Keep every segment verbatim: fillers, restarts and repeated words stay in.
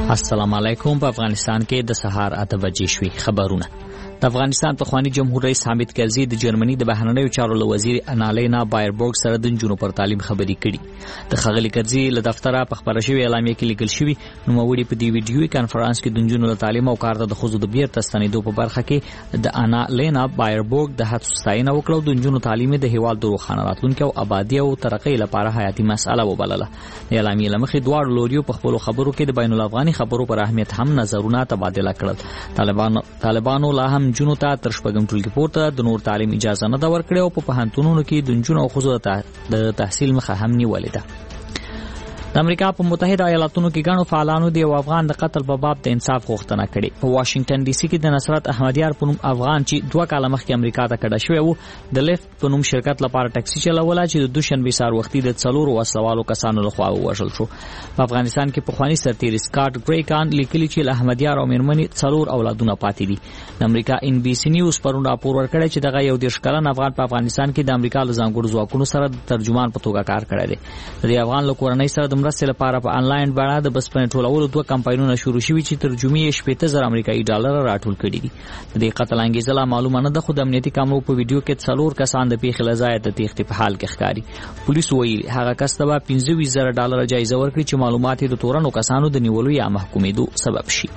السلام علیکم. په افغانستان کې د سهار اته بجې شوي. خبرونه. د افغانستان پخوانی جمهور رئیس حامد کرزي د جرمني د بهرنیو چارو وزیر انالینا بایربورګ سره د نجونو پر تعلیم خبرې کړي. د ښاغلي کرزي له دفتره په خبره شوې اعلامیه کې لیکل شوي نوموړي په دې ویډیوي کانفرنس کې د نجونو له تعلیم او کار ته د ښځو د بیرته ستنېدو په برخه کې د انالینا بایربورګ د هڅو ستاینه وکړه او د نجونو تعلیم د هیواد د روښانه راتلونکي او آبادي او ترقۍ لپاره حیاتي مسأله وبلله. د اعلامیې له مخې دواړو لوریو په خپلو خبرو کې د بین الافغاني خبرو پر اهمیت هم نظرونه تبادله کړل. طالبان طالبانو لا هم نجونو ته تر شپږم ټولګي پورته د نور تعلیم اجازه نه ده ورکړې او په پوهنتونونو کې د نجونو او ښځو د تحصیل مخه هم نیولې ده. د امریکا په متحده ایالاتونو کې ګڼو فعالانو د یو افغان د قتل په باب د انصاف غوښتنه کړې. په واشنگټن ډي سي کې د نصرت احمدیار په نوم افغان چې دوه کاله مخکې امریکا ته کډه شوی و د لیفت په نوم شرکت لپاره ټاکسي چلوله چې د دوشنبه سهار وختي د څلورو وسلوالو کسانو لخوا ووژل شو. په افغانستان کې پخوانی سرتیر سکاټ ګریکان لیکلي چې له احمدیار او میرمنې څلور اولادونه پاتې دي. د امریکا ان بي سي نیوز پرون راپور ورکړی چې دغه یو دېرش کلن افغان په افغانستان کې د امریکا له ځانګړو ځواکونو سره د ترجمان په توګه کار کړی دی. د دې افغان له کورنۍ سره د مرستې لپاره په آنلاین بڼه د بسپنې ټولولو دوه کمپاینونه شروع شوي چې ترجمې یې شپېته زره امریکایي ډالر راټول کړي دي. د دې قتل انګیزه لا معلومه نه ده خو د امنیتي کامرو په ویډیو کې څلور کسان د پیښې له ځایه د تېښتې په حال کې ښکاري. پولیسو ویلي هغه کس ته به پنځه ویشت زره ډالر جایزه ورکړي چې معلومات یې د تورنو کسانو د نیولو یا محکومېدو سبب شي.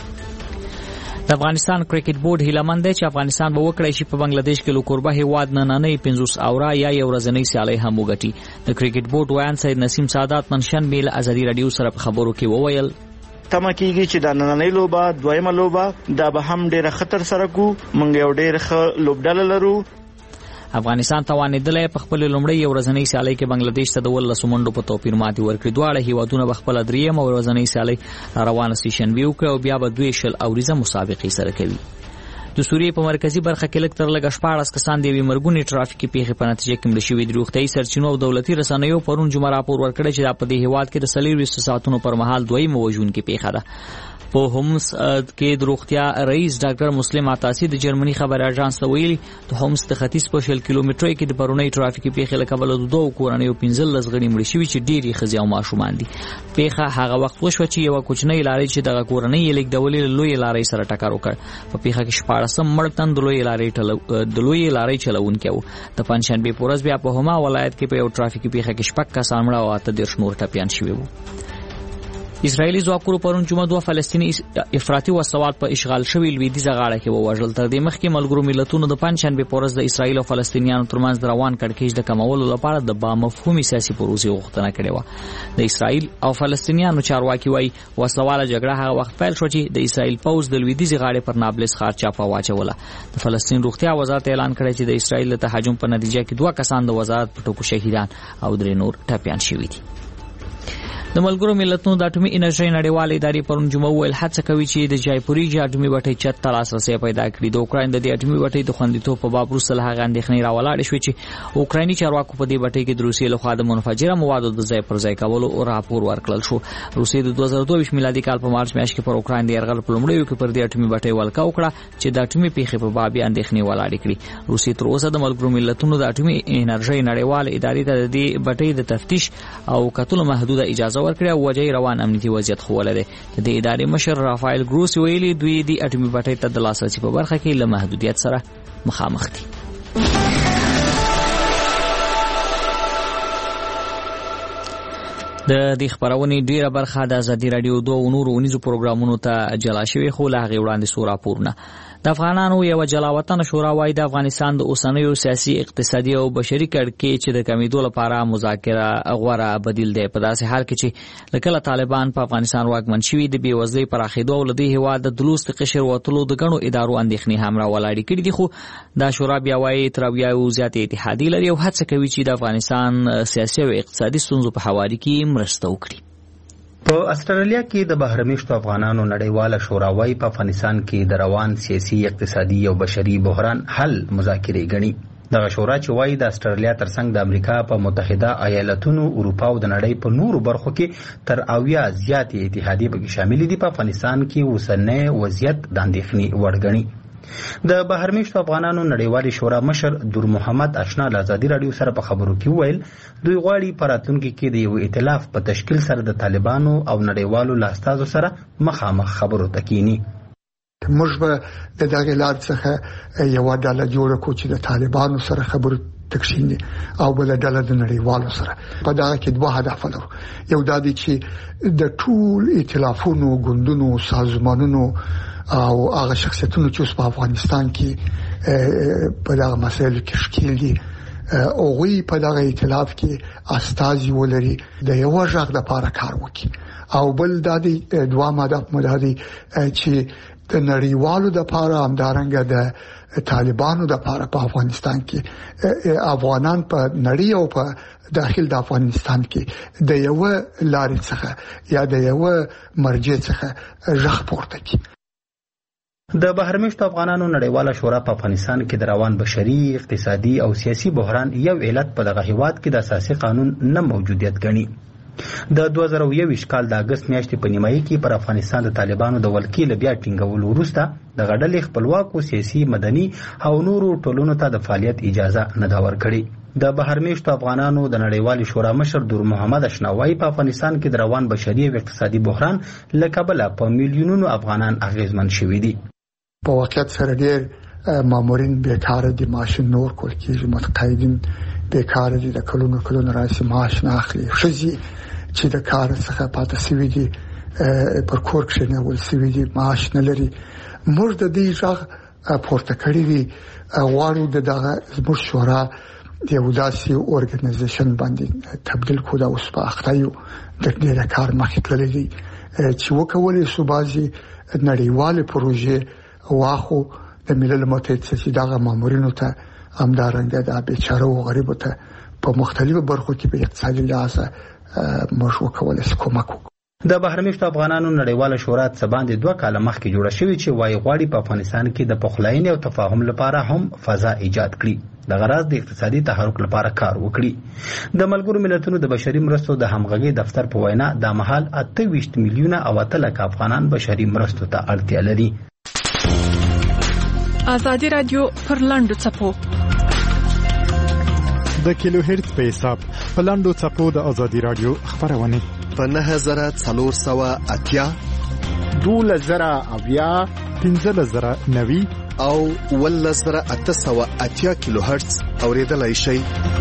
د افغانستان کرکټ بورډ هیلهمند دی چې افغانستان به وکړی شي په بنگلاديش کې له کوربه هیواد نننۍ پنځوس اوره یا یو ورځنۍ سیالۍ هم وګټي. د کرکټ بورډ ویان سید نسیم سعادت نن شنبه له ازادي رادیو سره په خبرو کې وویل تمه کیږي چې د نننۍ لوبه دویمه لوبه دا به هم ډېره خطر سره کو مونږ یو ډېر ښه لوبډله لرو. افغانستان توانېدلی په خپل لومړی یو ورځنۍ سیالۍ کې بنگلاديش ته د ولسو منډو په توپیر ماتې ورکړي. دواړه هیوادونه به خپله درېیمه ورځنۍ سیالۍ روانه سي شنبې وکړي او بیا به دوی شل اوریزه مسابقې سره کوي. د سوریې په مرکزی برخه کې لږ تر لږه شپاړس کسان د یوې مرګونې ټرافیکي پیښې په نتیجه کې مړه شوي دي. روغتیایي سرچینو او دولتي رسنیو پرون جمعه راپور ورکړی چې دا په دې هیواد کې د څلوېښتو ساعتونو پر مهال دویمه وژونکې پیښه ده. په هومس کې د روغتیا رئیس ډاکټر مسلم عطاسي د جرمني خبر اژانس ته ویلي د هومس د ختیځ په شل کیلومترۍ کې د پرونۍ ټرافیکي پیښې له کبله د دوو کورنیو پنځلس غړي مړه شوي چې ډېرې ښځې او ماشومان دي. پیښه هغه وخت وشوه چې یوه کوچنۍ لارۍ چې دغه کورنۍ یې لېږدولې له لویې لارۍ سره ټکر وکړ. په پیښه کې شپاړسم مړ تن د لویې لارۍ د لویې لارۍ چلوونکی و. د پنجشنبې په ورځ بیا په هما ولایت کې په یو ټرافیکي پیښه کې شپږ کسان مړه او اته دېرش نور ټپیان شوي وو. اسرائیلي ځواکونو پرون جمعه دوه فلسطیني افراطي وسوال په اشغال شوي لویدیځه غاړه کې ووژل. تر دې مخکې ملګرو ملتونو د پنجشنبې په ورځ د اسرائیل او فلسطینیانو ترمنځ د روان کړکېچ د کمولو لپاره د بامفهومې سیاسي پروسې غوښتنه کړې وه. د اسرائیل او فلسطینیانو چارواکي وایي وسلواله جګړه هغه وخت پیل شوه چې د اسرائیل پوځ د لویدیځې غاړې پر نابلس ښار چاپه واچوله. د فلسطین روغتیا وزارت اعلان کړی چې د اسرائیل د تهاجم په نتیجه کې دوه کسان د وزارت په ټکو شهیدان او درې نور ټپیان شوي دي. د ملګرو ملتونو د اټومي انرژۍ نړیوالې ادارې پرون جمعه وویل هڅه کوي چې د جایپوریجیا اټومي بټۍ چت ته لاسرسی پیدا کړي. د اوکراین د دې اټومي بټۍ د خوندیتوب په باب وروسته له هغه اندېښنې راولاړې شوې چې اوکرایني چارواکو په دې بټۍ کې د روسیې لخوا د منفجره موادو د ځای پر ځای کولو راپور ورکړل شو. روسیې د دوه زره دوه ویشت میلادي کال په مارچ میاشت کې پر اوکراین د یرغل په لومړیو کې پر دې اټومي بټۍ ولکه وکړه چې د اټومي پیښې په باب یې اندېښنې ولاړې کړي. روسیې تر اوسه د ملګرو ملتونو د اټومي انرژۍ نړیوالې ادارې ته د دې بټۍ د تفتیش او کتلو محدوده اجازه ورکړه او وجه روان امنیتي وضعیت خوله دی. د ادارې مشر رافایل ګروس ویلي دوی د اټومي بټۍ ته د لاسرسي په برخه کې له محدودیت سره مخامخ دي. د دې خبرونې ډیره برخه د ازادي رادیو دوه نورو ونیزو پروګرامونو ته جلا شوی خو له هغې وړاندې څو راپورونه. د افغانانو یوه جلاوطنه شورا وایي د افغانستان د اوسنیو سیاسي اقتصادي او بشري کړکېچ د کمیدو لپاره مذاکره غوره بدیل دی. په داسې حال کې چې له کله طالبان په افغانستان واکمن شوي د بېوزلۍ پراخېدو او له دې هېواد د دلوست قشر وتلو د ګڼو ادارو اندېښنې هم راولاړې کړي دي. خو دا شورا بیا وایي تر اویاوو زیاتې اتحادیې لري او هڅه کوي چې د افغانستان سیاسي او اقتصادي ستونزو په هواري کې مرسته وکړي. په استرالیا کې د بهرمیشتو افغانانو نړیواله شورا وايي په افغانستان کې د روان سیاسي اقتصادي او بشري بحران حل مذاکرې غني. دغه شورا چې وايي د استرالیا ترڅنګ د امریکا په متحده ایالاتونو اروپا او د نړۍ په نورو برخو کې تر اویا زیاتې اتحادیې پکې شامل دي په افغانستان کې اوسنی وضعیت د اندېښنې وړ ګڼي. د بهرمېشتو افغانانو نړیوالې شورا مشر دور محمد اشنا له ازادي راډیو سره په خبرو کې وویل دوی غواړي په راتلونکي کې د یو ائتلاف په تشکیل سره د طالبانو او نړیوالو له استازو سره مخامخ خبرو ته کینی. موږ به د دغه لار څخه یو ډله جوړه کړو چې د طالبانو سره خبرو تکشینی او بل ډله د نړیوالو سره. په دغه کې دوه هدف لرو. یو دا دی چې د ټول ائتلافونو ګوندونو سازمانونو او هغه شخصیتونو چې په افغانستان کې په دغه مسایلو کې ښکیل دي او غوی په دغه ائتلاف کې استازي ولري د یو ځای لپاره کار وکړي. او بل د دې دوه هدف مداري چې د نړیوالو د لپاره همدارنګه د طالبانو د لپاره په افغانستان کې افغانان په نړۍ او په داخل د افغانستان کې د یو لارې څخه یا د یو مرجع څخه ژغ پورته کړي. د بهرمېشتو افغانانو نړیواله شورا په افغانستان کې د روان بشري، اقتصادي او سیاسي بحران یو علت په دغه هیواد کې د اساسي قانون نه موجودیت ګڼي. د دوه زره یوویشت کال د اګست میاشتې په نیمایي کې پر افغانستان د طالبانو د ولکې له بیا ټینګولو وروسته د غډلې خپلواکو سیاسي، مدني او نورو ټولنو ته د فعالیت اجازه نه ده ورکړې. د بهرمېشتو افغانانو د نړیوالې شورا مشر دور محمد اشنا وایي په افغانستان کې د روان بشري او اقتصادي بحران له کبله په میلیونونو افغانان اغېزمن شوي دي. په واقعیت سره ډېر مامورین بیکاره دي، معاش نور کول کېږي، متقاعدین بیکاره دي، د کلونو کلونو راځي معاش نه اخلي. ښځې چې د کار څخه پاتې شوي دي پر کور کښېنول شوي دي، معاش نه لري. موږ د دې غږ پورته کړی وي، غواړو د دغه زموږ شورا یو داسې اورګنایزیشن باندې تبدیل کړو. دا اوس په اخته یو د ډېر کار مخې تللی دی چې وکولای شو بعضې نړیوالې پروژې واخو د ملل متحد څخه دغه مامورینو ته همدارنګه د بیچاره او غریبو ته په مختلفو برخو کې په اقتصادي لحاظ موږ وکولای شو کومک وکړو. د بهرمېشتو افغانانو نړیواله شورا څه باندې دوه کاله مخکې جوړه شوې چې وايي غواړي په افغانستان کې د پخلاینې او تفاهم لپاره هم فضا ایجاد کړي، د غرض د اقتصادي تحرک لپاره کار وکړي. د ملګرو ملتونو د بشري مرستو د همغږي دفتر په وینا د مهال اته ویشت میلیونه او اته لکه افغانان بشري مرستو ته اړتیا لري. ازادي رادیو پر لاندو چپو د کیلو هرتز په حساب په لاندو چپو د ازادي رادیو خبرونه په نه زره څلور سوه اتیا دوله زره اویا پنځه زره نوي او اوله زره اته سوه اتیا کیلو هرتز اوریدلای شئ.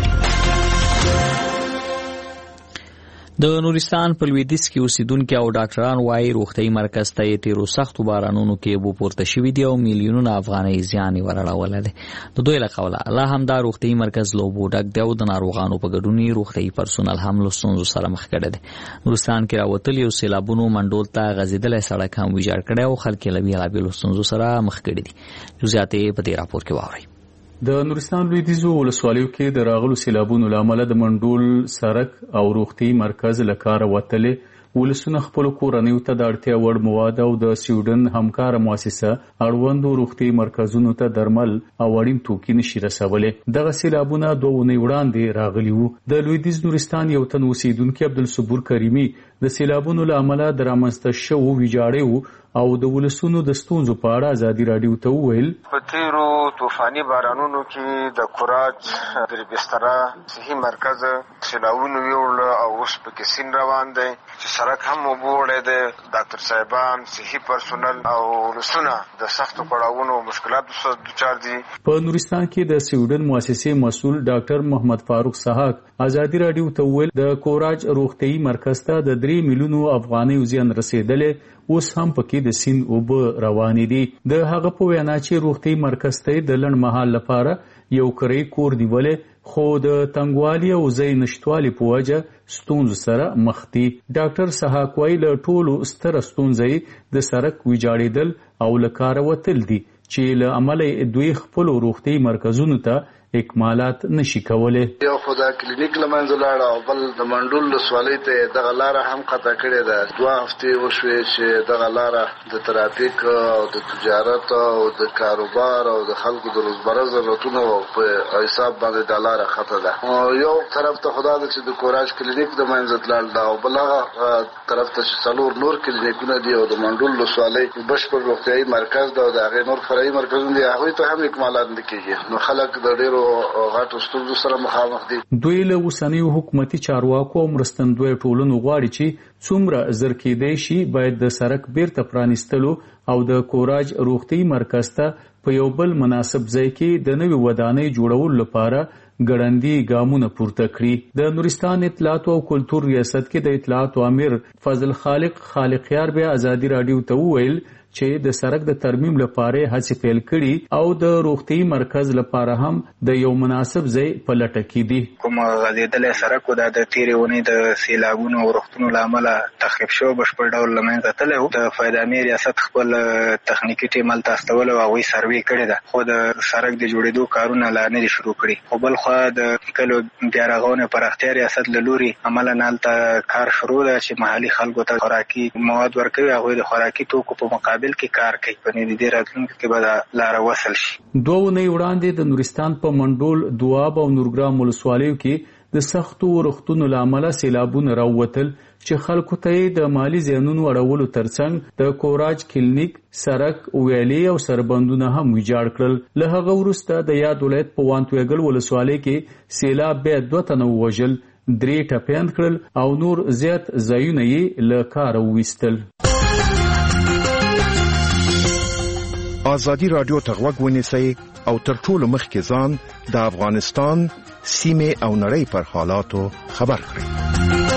د نورستان په لویدیځ کې اوسیدونکي او ډاکټران وايي روغتیايي مرکز ته تیرو سختو بارانونو کې اوبه پورته شوي دي او میلیونونه افغانۍ زیان یې ورړولی دی. د دوی له قوله لا هم دا روغتیايي مرکز له اوبو ډک دی او د ناروغانو په ګډون روغتیايي پرسونل هم له ستونزو سره مخ کړی دی. نورستان کې راوتلي او سیلابونو منډول ته غځېدلی سړک هم ویجاړ کړی او خلک یې له بېلابېلو ستونزو سره مخ کړي دي. جزئیات یې په دې راپور کې واورئ. د نورستان لویدیځو ولسوالیو کې د راغلو سیلابونو له امله د منډول سړک او روغتیايي مرکز له کاره وتلې ولسونه خپلو کورنیو ته د اړتیا وړ مواد او د سویډن همکاره مؤسسه اړوندو روغتیايي مرکزونو ته درمل او اړین توکي نشي رسولی. دغه سیلابونه دوه اونۍ وړاندې راغلي وو. د لویدیځ نورستان یو تن اوسیدونکي عبدالصبور کریمي د سیلابونو له امله د رامنځته شوو ویجاړیو او د ولسونو د ستونزو په اړه ازادي راډیو ته وویل. په تیرو طوفاني بارانونو کې د کوراج د بستره صحي مرکز سیلابونو یوړل او اوس پکې سین روان دی چې سړک هم وبوړی دی. ډاکټر صاحبان، صحي پرسونل او ولسونه د سختو پړاوونو او مشکلاتو سره دوچار دي. په نورستان کې د سویډن مؤسسې مسؤل ډاکټر محمد فاروق سحاق ازادي راډیو ته وویل د کوراج روغتیايي مرکز ته د درې میلیونو افغانیو زیان رسېدلی، اوس هم پکې د سین اوبه روانې دي. د هغه په وینا چې روغتیايي مرکز ته د لنډ مهال لپاره یو کری کور نیولې، خو د تنګوالي او ځای نشټوالي په وجه ستونزو سره مخ دي. ډاکټر سحاق وایي له ټولو ستره ستونزه د سړک ویجاړېدل او له کاره وتل دي چې له امله دوی خپلو روغتیايي مرکزونو ته اکمالات نشي کولای. یو خدا کلینیک لمنځه لاړ او بل د منډول ولسوالۍ ته دغه لار هم قطع کړې ده. دوه هفتې وشوې چې دغه لار د ترافیک او د تجارت او د کاروبار او د خلکو د روزمره ضرورتونو په حساب باندې د لار خطه ده. یو طرف ته خدا د چې د کوراج کلینیک د منځ تلل دا او بل هغه طرف ته چې څلور نور کلینیکونه دي او د منډول ولسوالۍ بشپړ روغتیايي مرکز ده او د هغې نور فرعي مرکزونه دي هغوی ته هم اکمالات نه کېږي. نو خلک د ډېرو غټو ستونزو سره مخامخ دي. دوی له اوسنیو حکومتي چارواکو او مرستندویه ټولنو غواړي چې څومره زر کېدای شي باید د سړک بیرته پرانیستلو او د کوراج روغتیايي مرکز ته په یو بل مناسب ځای کې د نوې ودانۍ جوړولو لپاره ګړندي ګامونه پورته کړي. د نورستان اطلاعات او کلتور ریاست کې د اطلاعات امیر فضل خالق خالقیار بیا ازادي رادیو ته وویل چې د سړک د ترمیم لپاره هڅې پیل کړي او د روغتیايي مرکز لپاره هم د یو مناسب ځای په لټه کې دي. کوم غځېدلی سړک و دا د تېرې اونۍ د سیلابونو او روغتونو له امله تخریب شو بشپړ ډول له منځه تللی و. د فایدامي ریاست خپل تخنیکي ټیم هلته استولی او هغوی سروې کړې ده خو د سړک د جوړېدو کارونه لا نه دي شروع کړي. خو بل خوا د کلو بیا رغونې پراختیا ریاست له لورې عملاً هلته کار شروع ده چې محلي خلکو ته خوراکي مواد ورکوي. هغوی د خوراکي توکو په مقابل کې کار کوي. په نږدې راتلونکي کې به دا لاره وصل شي. دوه اونۍ وړاندې د نورستان په منډول، دواب او نورګرام ولسوالیو کې د سختو ورښتونو له امله سیلابونه راووتل چې خلکو ته د مالي زیانونو اړولو ترڅنګ د کوراج کلینیک، سړک، ویالې او سربندونه هم ویجاړ کړل. له هغه وروسته د یاد ولایت په وانتویګل ولسوالۍ کې سیلاب بیا دوه تنه ووژل، درې ټپیان کړل او نور زیات ځایونه یې له کاره وویستل. ازادي رادیو ته غوږ ونیسئ او تر ټولو مخکې ځان د افغانستان سیمې او نړۍ پر حالاتو خبر کړئ.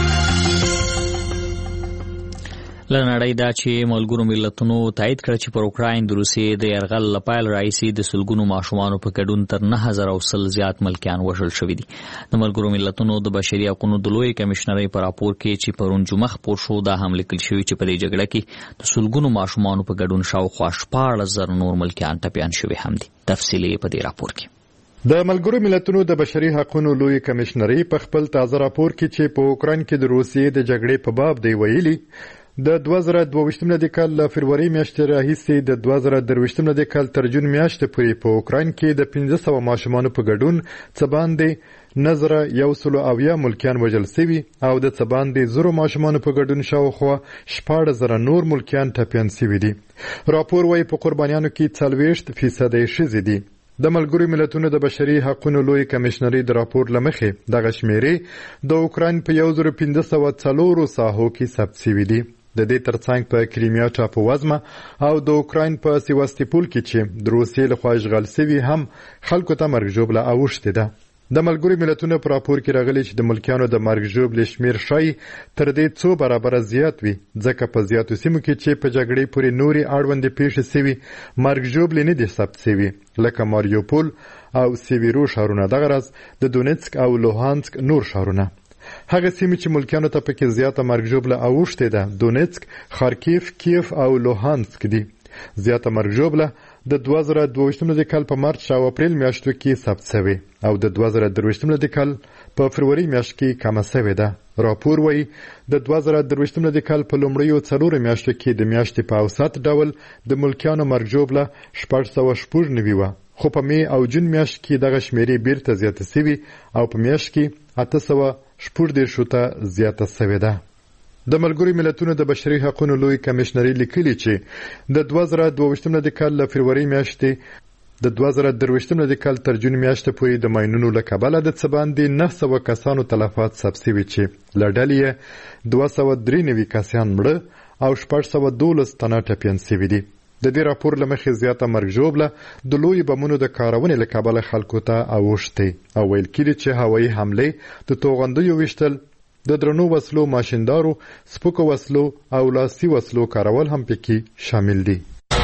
لنړۍ دا چې ملګرو ملتونو تایید کړ چې پر اوکراین د روسیې د یرغل له پیل راهیسې د سلګونو ماشومانو په ګډون تر نه هزاره او سل زیات ملکیان وژل شوي دي. د ملګرو ملتونو د بشري حقوقو د لوی کمشنرۍ په راپور کې چې پرون جمعه خپور شو دا هم لیکل شوي چې په دې جګړه کې د سلګونو ماشومانو په ګډون شاوخوا شپاړس زره نور ملکیان ټپیان شوي هم دي. تفصیل یې په دې راپور کې. د ملګرو ملتونو د بشري حقوقو لوی کمشنرۍ په خپل تازه راپور کې چې په اوکراین کې د روسیې د جګړې په باب دی ویلي د دوه زره دوه ویشتم د کال له فروری میاشتې راهیسې د دوه زره درې ویشتم د کال تر جون میاشتې پورې په اوکراین کې د پنځه سوه ماشومانو په ګډون څه باندې نه زره یو سلو اویا ملکیان وژل سوي او د څه باندې زرو ماشومانو په ګډون شاوخوا شپاړس زره نور ملکیان ټپیان سوي دي. راپور وايي په قربانیانو کې څلوېښت فیصده یې ښځې دي. د ملګرو ملتونو د بشري حقوقو لوی کمشنرۍ د راپور له مخې دغه شمیرې د اوکراین په یو زره پنځه سوه څلورو ساحو کې ثبت سوي دي. د دې ترڅنګ په کریمیا ټاپووزمه او د اوکراین په سیواستوپول کې چې د روسیې لخوا اشغال سوي هم خلکو ته مرګ ژوبله اوښتې ده. د ملګرو ملتونو په راپور کې راغلي چې د ملکیانو د مرګ ژوبلې شمیر ښایي تر دې څو برابره زیات وي ځکه په زیاتو سیمو کې چې په جګړې پورې نورې اړوندې پیښې سوي مرګ ژوبلې نه دي ثبت سوي لکه ماریوپول او سیویرو ښارونه، دغه راز د دونیتسک او لوهانسک نور ښارونه. هغه سیمې چې ملکیانو ته پکې زیاته مرګ ژوبله اوښتې ده دونیتسک، خارکیف، کیف او لوهانسک دي. زیاته مرګ ژوبله د دوه زره دوه ویشتم د کال په مارچ او اپریل میاشتو کې ثبت شوې او د دوه زره درې ویشتم د کال په فروری میاشت کې کمه شوې ده. راپور وايي د دوه زره درې ویشتم د کال په لومړیو څلورو میاشتو کې د میاشتې په اوسط ډول د ملکیانو مرګ ژوبله شپږ سوه شپږ نوي وه، خو په می او جون میاشت کې دغه شمیرې بیرته زیاته سوي او په میاشت کې اته سوه شپږ دېرشو ته زیاته سوې ده. د ملګرو ملتونو د بشري حقوقو لوی کمشنرۍ لیکلي چې د دوه زره دوه ویشتم د کال له فروری میاشتې د دوه زره درې ویشتم د کال تر جون میاشتې پورې د ماینونو له کبله د څه باندې نه سوه کسانو تلفات ثبت سوي چې له ډلې یې دوه سوه درې نوي کسان مړه او شپږ سوه دولس تنه ټپیان سوي دي. د دې راپور له مخې زیاته مرګ ژوبله د لوی بمونو د کارونې له کبله خلکو ته اوښتې او ویل کېږي چې هوایي حملې د توغندیو ویشتل، د درنو وسلو ماشیندارو، سپکو وسلو او لاسي وسلو کارول هم پکې شامل دي.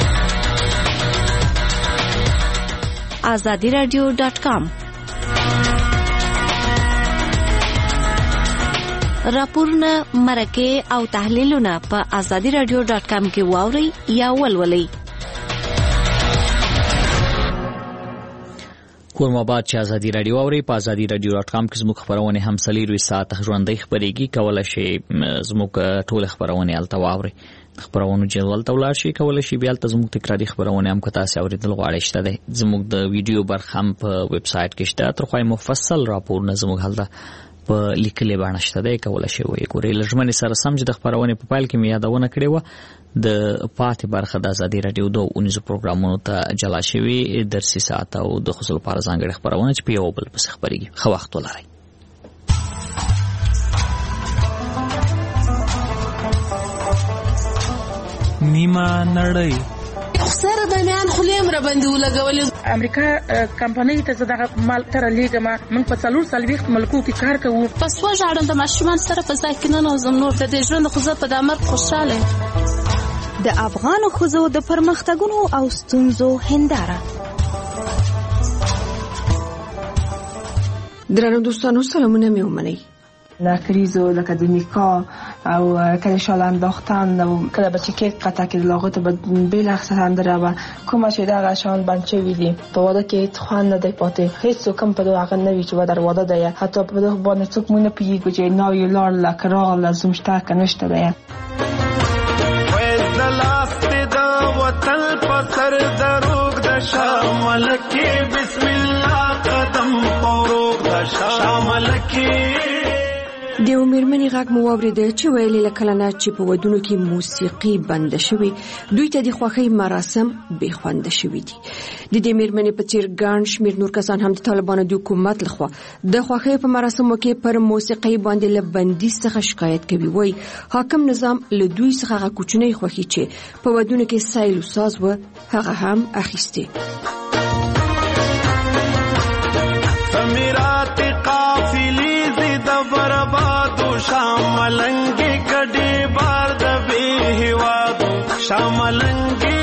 آزادی رادیو ډاټ کام راپورونه، مرکې او تحلیلونه په آزادی رادیو ډاټ کام کې واورئ یا ولولئ. کورماباد چې ازادي رادیو اوري په ازادي رادیو ډاټ کام کې زموږ خبرونه هم سلیروي ساعت ژوندۍ خبرېږي کولای شي زموږ ټول خبرونه الته واوري خبرونه جوړول ته ولاړ شي کولای شي بیا ته زموږ تکراری خبرونه هم کتا سي اوریدل غواړي شته ده زموږ د ویډیو برخه هم په ویب سټ کې شته تر خو مفصل راپور نه زموږ هلته په لیکلې باندې شته ده کولای شي وي ګورې لږمنې سره سم چې د خبرونه په پایل کې مې یادونه کړې و د پاتې برخه د ازادي رادیو د اونیزو پروګرامونو ته جلا شوی درسي ساعت او د خصوصي لپاره ځانګړي خبرونه چې په یو بل پس خبرېږي خو وخت ولري نیمه نړۍ سره بنیان خلیم را باندې ولګولې امریکا کمپنۍ ته زداغه مال تر لیګما من په څلور سلويخت ملکو کې کار کوو پس وژاړم د ماشومان سره په ځای کې نه نوزم نور د دې ژوند خو زه په دامر خوشاله د افغان ښځو د پرمختګونو او ستونزو هنداره درنو دوستانو سلامونه مې ومنئ ناکریزو لکه د نیکا او کله شال انداختن او کله بچی کې قطع کې لاغت به بلا خساندره و کومه چې دا غشان بنچې وی دي په واده کې خوان نه دی پاتې هیڅ کوم په دغه نه وی چې و در واده دی حتی په دغه باندې څوک مونږ نه پیږي چې نو یو لار لکرا لازم شته کنيشته دی وې د لاس د وطن په سر دروغ د شامل کې بسم الله قدم پوروغ د شامل کې د میرمنې غږ مو واورېده چې ویلې لکلنه چې په ودونو کې موسیقي بند شوی دوی ته د خوښۍ مراسم بې خوند شوی دي د دې میرمنې په څیر ګڼ شمېر نور کسان هم د طالبانو د حکومت لخوا د خوښۍ په مراسمو کې پر موسیقي باندې له بندیز څخه شکایت کوي وای حاکم نظام له دوی څخه هغه کوچنۍ خوښي چې په ودونو کې سایل او ساز و هغه هم اخیسته سمیرات قافلی زید بربادو شاملنگی کډی بار د به هوادو شاملنگی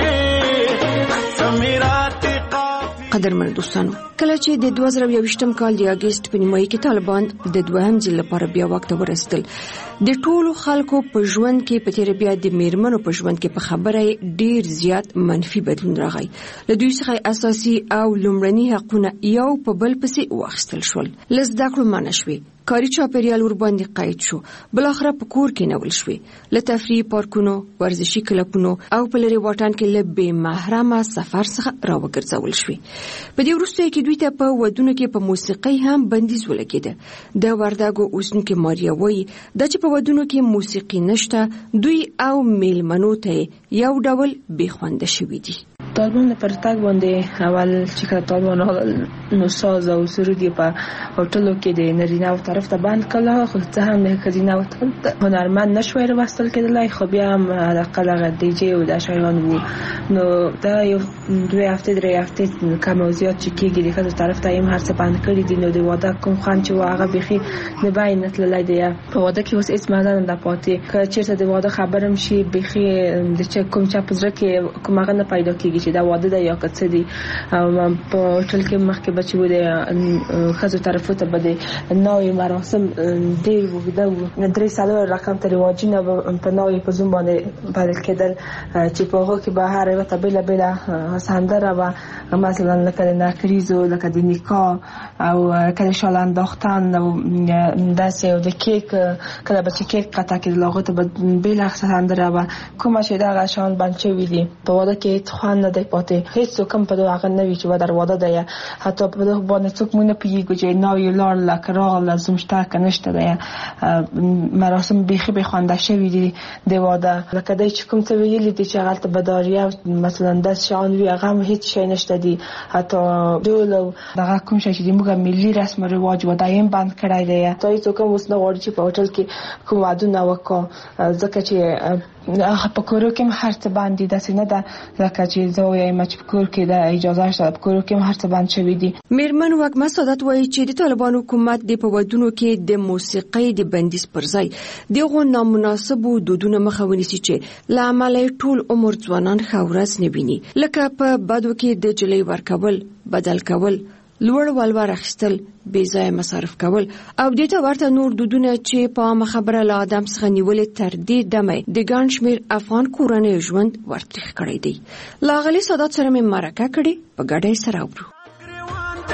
سمیرات قدرمن دوستانو کله چې د دوه زره یوویشتم کال د اگست په نیمایي کې طالبان د دوهم ځل لپاره بیا وخت ورسېدل د ټولو خلکو په ژوند کې په تیر بیا د میرمنو په ژوند کې په خبره ډیر زیات منفي بدلون راغی له دوی څخه اساسي او لومړني حقونه یو په بل پسې واخیستل شول لزدا کړو منشوي کاری چاپیریال ور باندې قید شو بل اخره په کور کې نول شوې له تفریح پارکونو ورزشي کلبونو او په لري واټن کې له بې محرمه سفر څخه راوګرځول شوې په دې وروسته کې دوی ته په ودونو کې په موسیقي هم بندیز ولګیده د ورداګو اوسنکې ماریا وایي د چې په ودونو کې موسیقي نشته دوی او میلمنو ته یو ډول بې خوند شوي دي طالبان پر تاګ باندې اول چې کله طالبان نو ساز او سرودي په هوټلو کې د نارینه او طرف ته باندې کله خو ځه هم د خزینه او هنرمند نشوي وروستل کېدلای خو بیا هم علاقه دی جی او د شایان وو نو دا یو دوه هفته درې هفته کم او زیات چې کېږي د خزو طرف ته هم هر څه باندې کړی دي نو د واده کوم خان چې واغه بخي نه باین تللای دی په واده کې اوس هیڅ مازه نه پاتې که چیرته د واده خبرم شي بخي د چا کوم چا پزره کې کومه نه پیدا کیږي چې دا واده د یا کڅ دي په هوټل کې مخکې بچو د خزو طرفو ته بده نوې مراسم ډېر وګدا و درې سالو رقم ته رواجینه په نوې په زوم باندې بدل کېدل چې په هغه کې به هر یو ته بل بل سندره و مثلا لکه ناکریزو لکه د نیکا او کله شال انداختن او داسې او د کیک کله به چې کیک قطع کې لاغه ته بل سندره و کومه چې دا غشان بنچې وی دي په واده کې خوان نه دی پاتې هیڅ کوم په دغه نه وی چې و در واده دی حتی په دغه باندې څوک مونږ نه پیږي چې نو یو لار لکرا لازم شته کنيشته دی مراسم بيخي به خوانده شوی دي د واده لکه دای چې کوم څه ویلي دي چې غلط بداریه مثلا د شان وی هغه هیڅ شي نشته دي حتی ډول دغه کوم شي چې موږ ملي رسم او رواج و دایم بند کړای دی ته هیڅ کوم وس نه وړي چې په هوټل کې کوم وادونه وکړه ځکه چې هغه په کورو کې هر څه باندې داسې نه ده لکه چې زه وایم چې په کور کې د اجازه شته په کورو کې هر څه باندې شوی دي میرمن وګما سعادت وایي چې د طالبانو حکومت د په ودونو کې د موسیقي د بندیز پر ځای دغه نامناسب دودونه مخه ونیسي چې لامل ټول عمر ځوانان خاورز نه ویني لکه په بدو کې د جلې ورکول بدل کول لوړ ولور اخیستل بې ځای مصرف کول او د ته ورته نور دودونه چې په خبره له ادم څخه نیولې تر دې دمه د ګڼ شمېر افغان کورنۍ ژوند ورتخ کړی دی لاغلي سعادت سره مې مرکه کړې په ګډه سره وګورو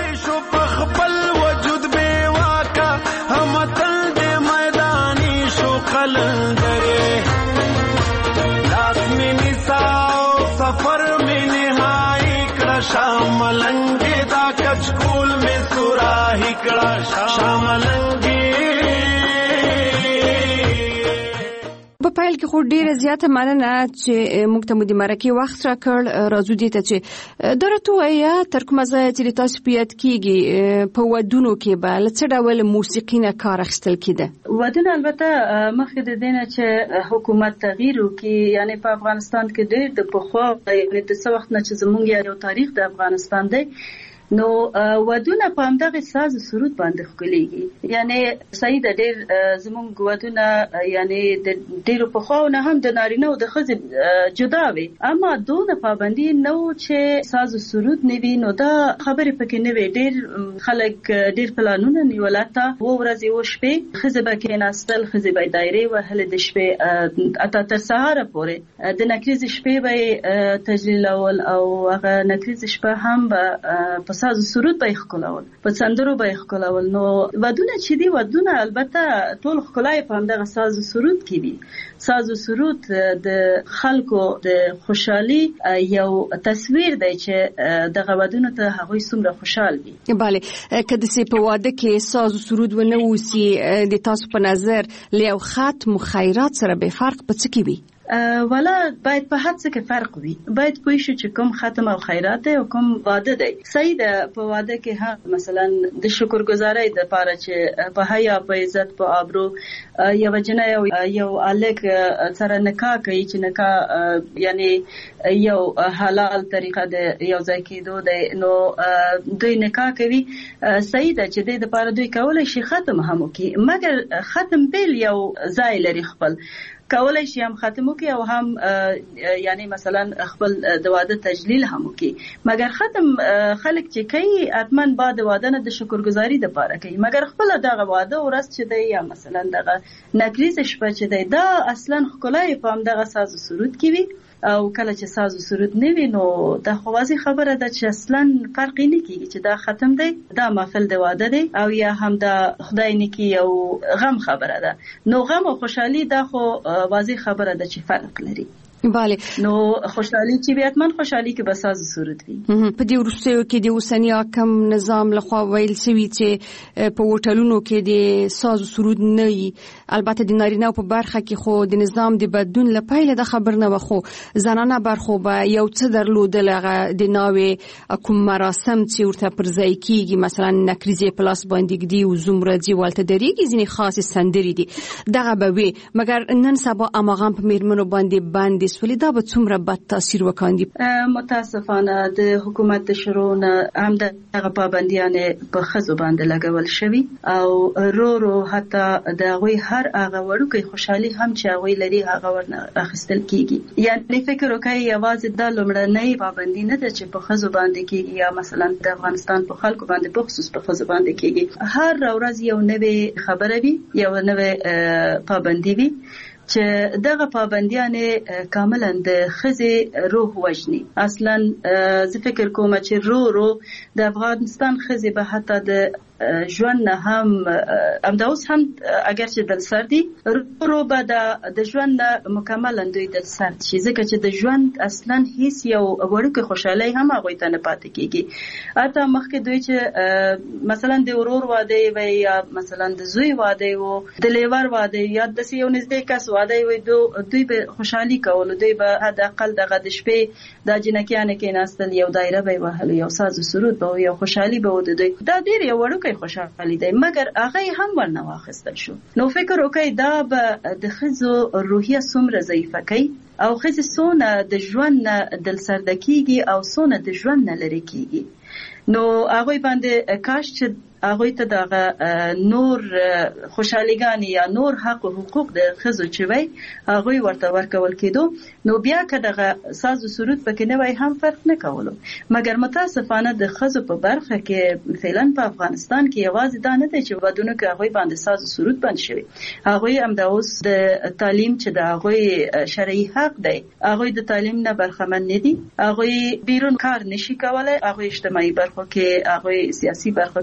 قلندرے لاس میں نساؤ سفر میں نہائی کڑا شاملنگی دا کچکول میں سوراہی کڑا شاملنگی. په پیل کې خو ډیره زیاته مننه چې موږ ته مو د مرکې وخت راکړ. راځو دې ته چې دا راته وایه تر کومه ځایه چې تاسو په یاد کېږي په ودونو کې به له څه ډول موسیقي نه کار اخیستل کېده؟ ودونه البته مخکې د دې نه چې حکومت تغییر وکړي، یعنې په افغانستان کې ډېر د پخوا یعنې د څه وخت نه چې زموږ یو تاریخ د افغانستان دی نو ودونه په همدغه ساز سرود باندې ښکليږي. یعنی صحیح د ډېر زموږ ودونه یعنی د ډېرو پخواونه هم د نارینه او د ښځې جدا وي، اما دونه پابندي نه و چې ساز سرود نه وي. نو دا خبرې پکې نه وي. ډېر خلک ډېر پلانونه نیول تا و ورځې و شپې ښځې به کېناستل، ښځې به دایرې وهلې د شپې اته تر سهاره پورې د نکریزې شپې به تجلیلول او هغه نکریزې شپه هم به ساز سرود به ښکلول، په سندرو به ښکلول. نو ودونه چې دی ودونه البته ټول ښکلای په همدغه ساز سرود کې دي. ساز سرود د خلکو د خوشحالي یو تصویر دی چې دغه ودونه ته هغوی څومره خوشحال دي. بله که داسې په واده کې ساز سرود ونه اوسي د تاسو په نظر له یو ختم و خیرات سره به فرق په څه کې وي؟ ولا باید په هر څه کې فرق وي. باید پوه شو چې کوم ختم او خیرات دی او کوم واده دی. صحیح ده په واده کې هم مثلا د شکرګزارۍ د لپاره چې په حیا، په عزت، په آبرو یو جنۍ او یو الک سره نکاح کوي چې نکاح یعنی یو حلال طریقه د یو ځای کېدو دی، نو دوی نکاح کوي. صحیح ده چې د لپاره دوی کولای شي ختم هم وکړي، مګر ختم بیل یو ځای لري، خپل کولای شي هم ختم وکړي او هم یعنی مثلا خپل د واده تجلیل هم وکړي. مګر ختم خلک چې کوي اتمن بعد واده نه د شکرګزاري د پاره کوي، مګر خپل دغه واده ورځ چې دی یا مثلا دغه نکریز شپه چې دی دا اصلا خلای په هم دغه ساز سرود کې وي. او کله چې ساز سرود نه وي نو د خوازي خبره ده چې اصلا فرق نه کیږي چې دا ختم دی، دا محفل د واده دی او یا هم دا خدای نکی او غم خبره ده. نو غم او خوشحالي دا خو واضح خبره ده چې فرق لري. بله نو خوشحالي چې بیاتمن خوشحالي کې بس ساز سرود وي. په دې وروستیو کې د اوسنی حاکم نظام لخوا ویل شوی چې په هوټلونو کې د ساز سرود نه وي. البته د نارینه په برخه کې خو د نظام د بدلون لپاره د خبر نه وخو زنانه برخو به یو څه درلودل د ناوې کوم مراسم چې ورته پر ځای کیږي، مثلا نکریزې پلاس باندې دی او زمردي والته درېږي ځینې خاص سندري دي دغه به وي. مګر نن سبا اماغان په میرمنو باندې باندې سولې دا به څومره بد تاثیر وکاندي؟ متاسفانه د حکومت د شروع هم دغه پابندیانې په ښځو باندې لګول شوي او رو رو حتی د هغوی هر هغه وړوکی خوشحالي هم چې هغوی لري هغه ورنه اخیستل کېږي. یعنې فکر وکړئ یوازې دا لومړنۍ پابندي نه ده چې په ښځو باندې کېږي یا مثلا د افغانستان په خلکو باندې په خصوص په ښځو باندې کېږي. هر ورځ یو نوې خبره وي، یو نوې پابندي وي چې دغه پابندیانې کاملا د ښځې روح وژني. اصلا زه فکر کوم چې رو رو د افغانستان ښځې به حتی د ژوند نه هم همدا اوس هم اگر چې دل سر دي رو رو به د ژوند نه مکملا دوی دل سر شي، ځکه چې د ژوند اصلا هیڅ یو وړوکی خوشحالي هم هغوی ته نه پاتې کېږي. حتی مخکې دوی چې مثلا د ورور واده وي یا مثلا د زوی واده و، د لیور واده یا د یو نږدې کس واده وي، دوی به خوشحالي کول، دوی به حداقل دغه د شپې د جنکیانو کې ناستل، یو دایره به وهل، یو ساز سرود به یو خوشحالي به ود دوی دا ډیر یو وړوکی خوشحالي دی، مګر هغه هم ورنه واخیستل شو. نو فکر وکړئ دا به د ښځو روحیه څومره ضعیفه کوي او ښځې څونه د ژوند نه دلسرده کېږي او څونه د ژوند نه لرې کېږي. نو هغوی باندې کاش چې هغوی ته دغه نور خوشحالیګانې یا نور حق او حقوق د ښځو چې وی هغوی ورته ورکول کېدو، نو بیا که دغه ساز و سرود پکې نه وای هم فرق نه کولو. مګر متاسفانه د ښځو په برخه کې فعلا په افغانستان کې یوازې دا نه دی چې ودونو کې هغوی باندې ساز و سرود بند شوي، هغوی همدا اوس د تعلیم چې د هغوی شرعي حق دی هغوی د تعلیم نه برخمن نه دي، هغوی بیرون کار نشي کولی، هغوی اجتماعي برخو کې، هغوی سیاسي برخو کې، اقتصادي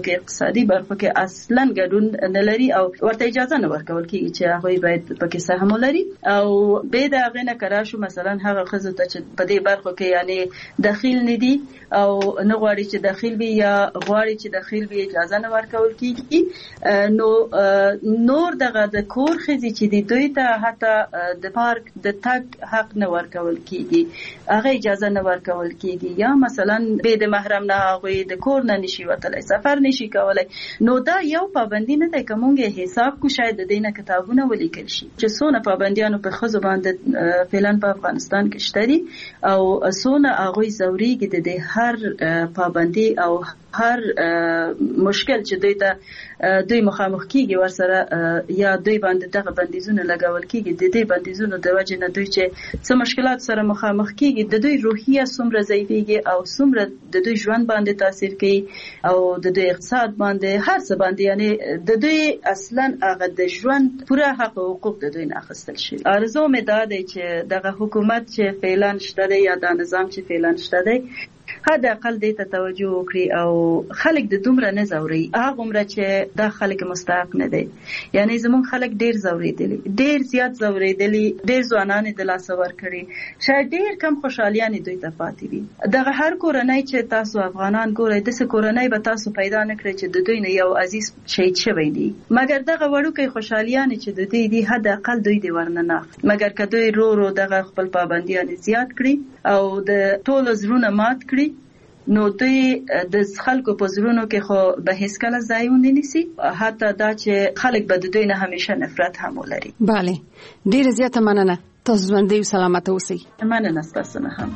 اقتصادي برخو کې اصلا ګډون نه لري او ورته اجازه نه ورکول کیږي چې هغه باید پکې سهم ولري او به دا غنه کرا شو مثلا هغه خزو ته چې په دې برخو کې یعنی داخل نه دي او نه غواړي چې داخل وي یا غواړي چې داخل وي اجازه نه ورکول کیږي نو نور دغه د کور خزي چې دی دوی ته حتی د پارک د تګ حق نه ورکول کیږي هغه اجازه نه ورکول کیږي یا مثلا به د محرم نه هغه د کور نه نشي وتلای سفر نشي کولای نو دا یو پابندی نه ده کومه حساب کو شاید د دینه کتابونه ولیکل شي چې څونه پابندیانو په خزو باندې فعلا په افغانستان کې شته او څونه هغه ضروري دي د هر پابندی او هر مشکل چې دوی ته دوی مخامخ کیږي ورسره یا دوی باندې دغه بندیزونه لګول کیږي د دې بندیزونو د وجه نه دوی چې څه مشکلات سره مخامخ کیږي د دوی روحیه څومره ضعیفيږي او څومره د دوی ژوند باندې تاثیر کوي او د دوی اقتصاد باندې هر څه باندې یعنی د دوی اصلا هغه د ژوند پوره حق او حقوق د دوی نه اخیستل شي ارزو مې دا دی چې دغه حکومت چې فعلا شته یا د نظام چې فعلا شته دی هدا اقل دې ته توجه وکړي او خلک د دومره نه زوري هغه عمره چې د خلک مستحق نه دي یعنی زمون خلک ډیر زوري دي ډیر زیات زوري دي ډیر ځوانان د لاس ور کړی شاید ډیر کم خوشالیان دوی ته پاتې دي دغه هر کورنۍ چې تاسو افغانان ګورئ د څه کورنۍ به تاسو پیدا نه کړئ چې د دوی نه یو عزیز شهید شوی دی مګر دغه وړوکې خوشالیان چې د دوی دي هدا اقل دوی دی ورننه مګر کدوې رو رو دغه خپل پابندیان زیات کړی او د ټول زرونه مات کړی نو دوی د خلکو په زړونو کې خو به هیڅ کله ځای ونه نیسي حتی دا چې خلک به د دوی نه همیشه نفرت هم ولري bale ډیره زیاته مننه تاسو ژوندۍ او سلامت اوسئ مننه تاسو نه هم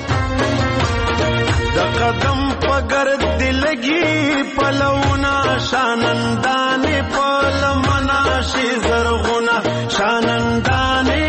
د قدم پګر دلګي پلونا شانندانه پلمنا شي زرغونه شانندانه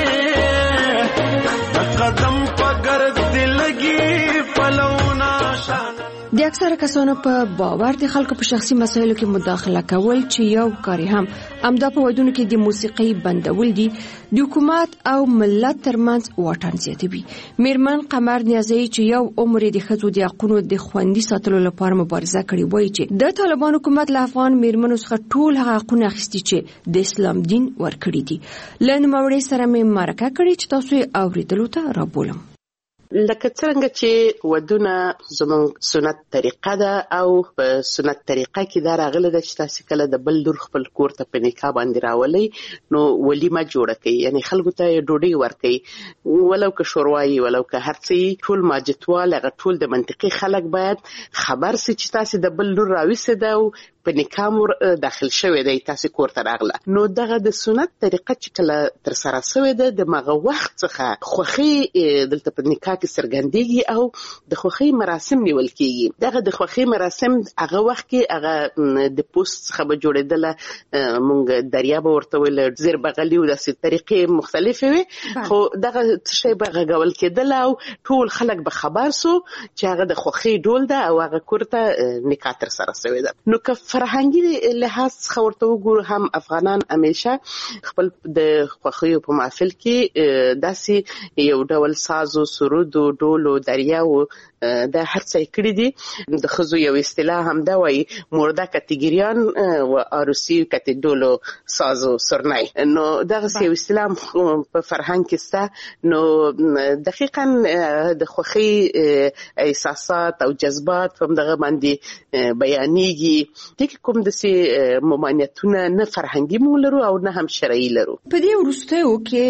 د قدم پګر دلګي پلونا د اکثره کسانو په باور د خلکو په شخصي مسایلو کې مداخله کول چې یو کاری هم امدا په ودونو کې د موسیقي بندول دي د حکومت او ملت ترمنځ واټن زیاتوي میرمن قمر نیازی چې یو عمر د ښځو د حقوقو د خوندي ساتلو لپاره مبارزه کړې وایي چې د طالبان حکومت له افغان میرمنو څخه ټول هغه حقوق اخیستي چې د اسلام دین ورکړي دي لنډ موړې سره مې مرکه کړې چې تاسو یې اوریدلو ته رابولم لکه څنګه چې ودونه زموږ سنت طریقه ده او په سنت طریقه کې دا راغله چې تاسو کله د بل لور خپل کور ته په نکاح باندې راولي نو ولیمه جوړه کوي یعنی خلکو ته ډوډۍ ورکوي ولو که شوروایي ولو که هرڅه ټول ماجتوال هغه ټول د منطقي خلک باید خبر سي چې تاسو د بل لور راويسه ده او په نکاح مور داخل شوی دی تاسو کور ته راغله نو دغه د سنت طریقه چې کله تر سره شوی ده د مغه وخت څخه خوخي دلته په نکاح کې سرګندېږي او د خوخي مراسم نیول کیږي دغه د خوخي مراسم هغه وخت کې هغه د پوسټ څخه به جوړېدل مونږ دریاب ورته ویل زیر بغلی او د طریقې مختلفه وي خو دغه شی به غوول کېدل او ټول خلک به خبر سو چې هغه د خوخي ډول ده او هغه کورته نکاح تر سره شوی ده نو که فرهنګي لحاظ څخه ورته وګورو هم افغانان همیشه خپل د خوخي په محفل کې داسې یو ډول ساز او سرود او ډول او دریا او د هر څه کړی دي د خزو یو اصطلاح هم دا وایي مرده کاتګریان او عروسي کاتډولو ساز او سرنای نو دغه یو اصطلاح په فرهنګ کې سته نو دقیقاً د خوخي احساسات او جذبات هم دغه باندې بیانېږي د کوم د سي ممانعتونه نه فرهنګي مولرو او نه هم شرعي لرو په دې ورستیو کې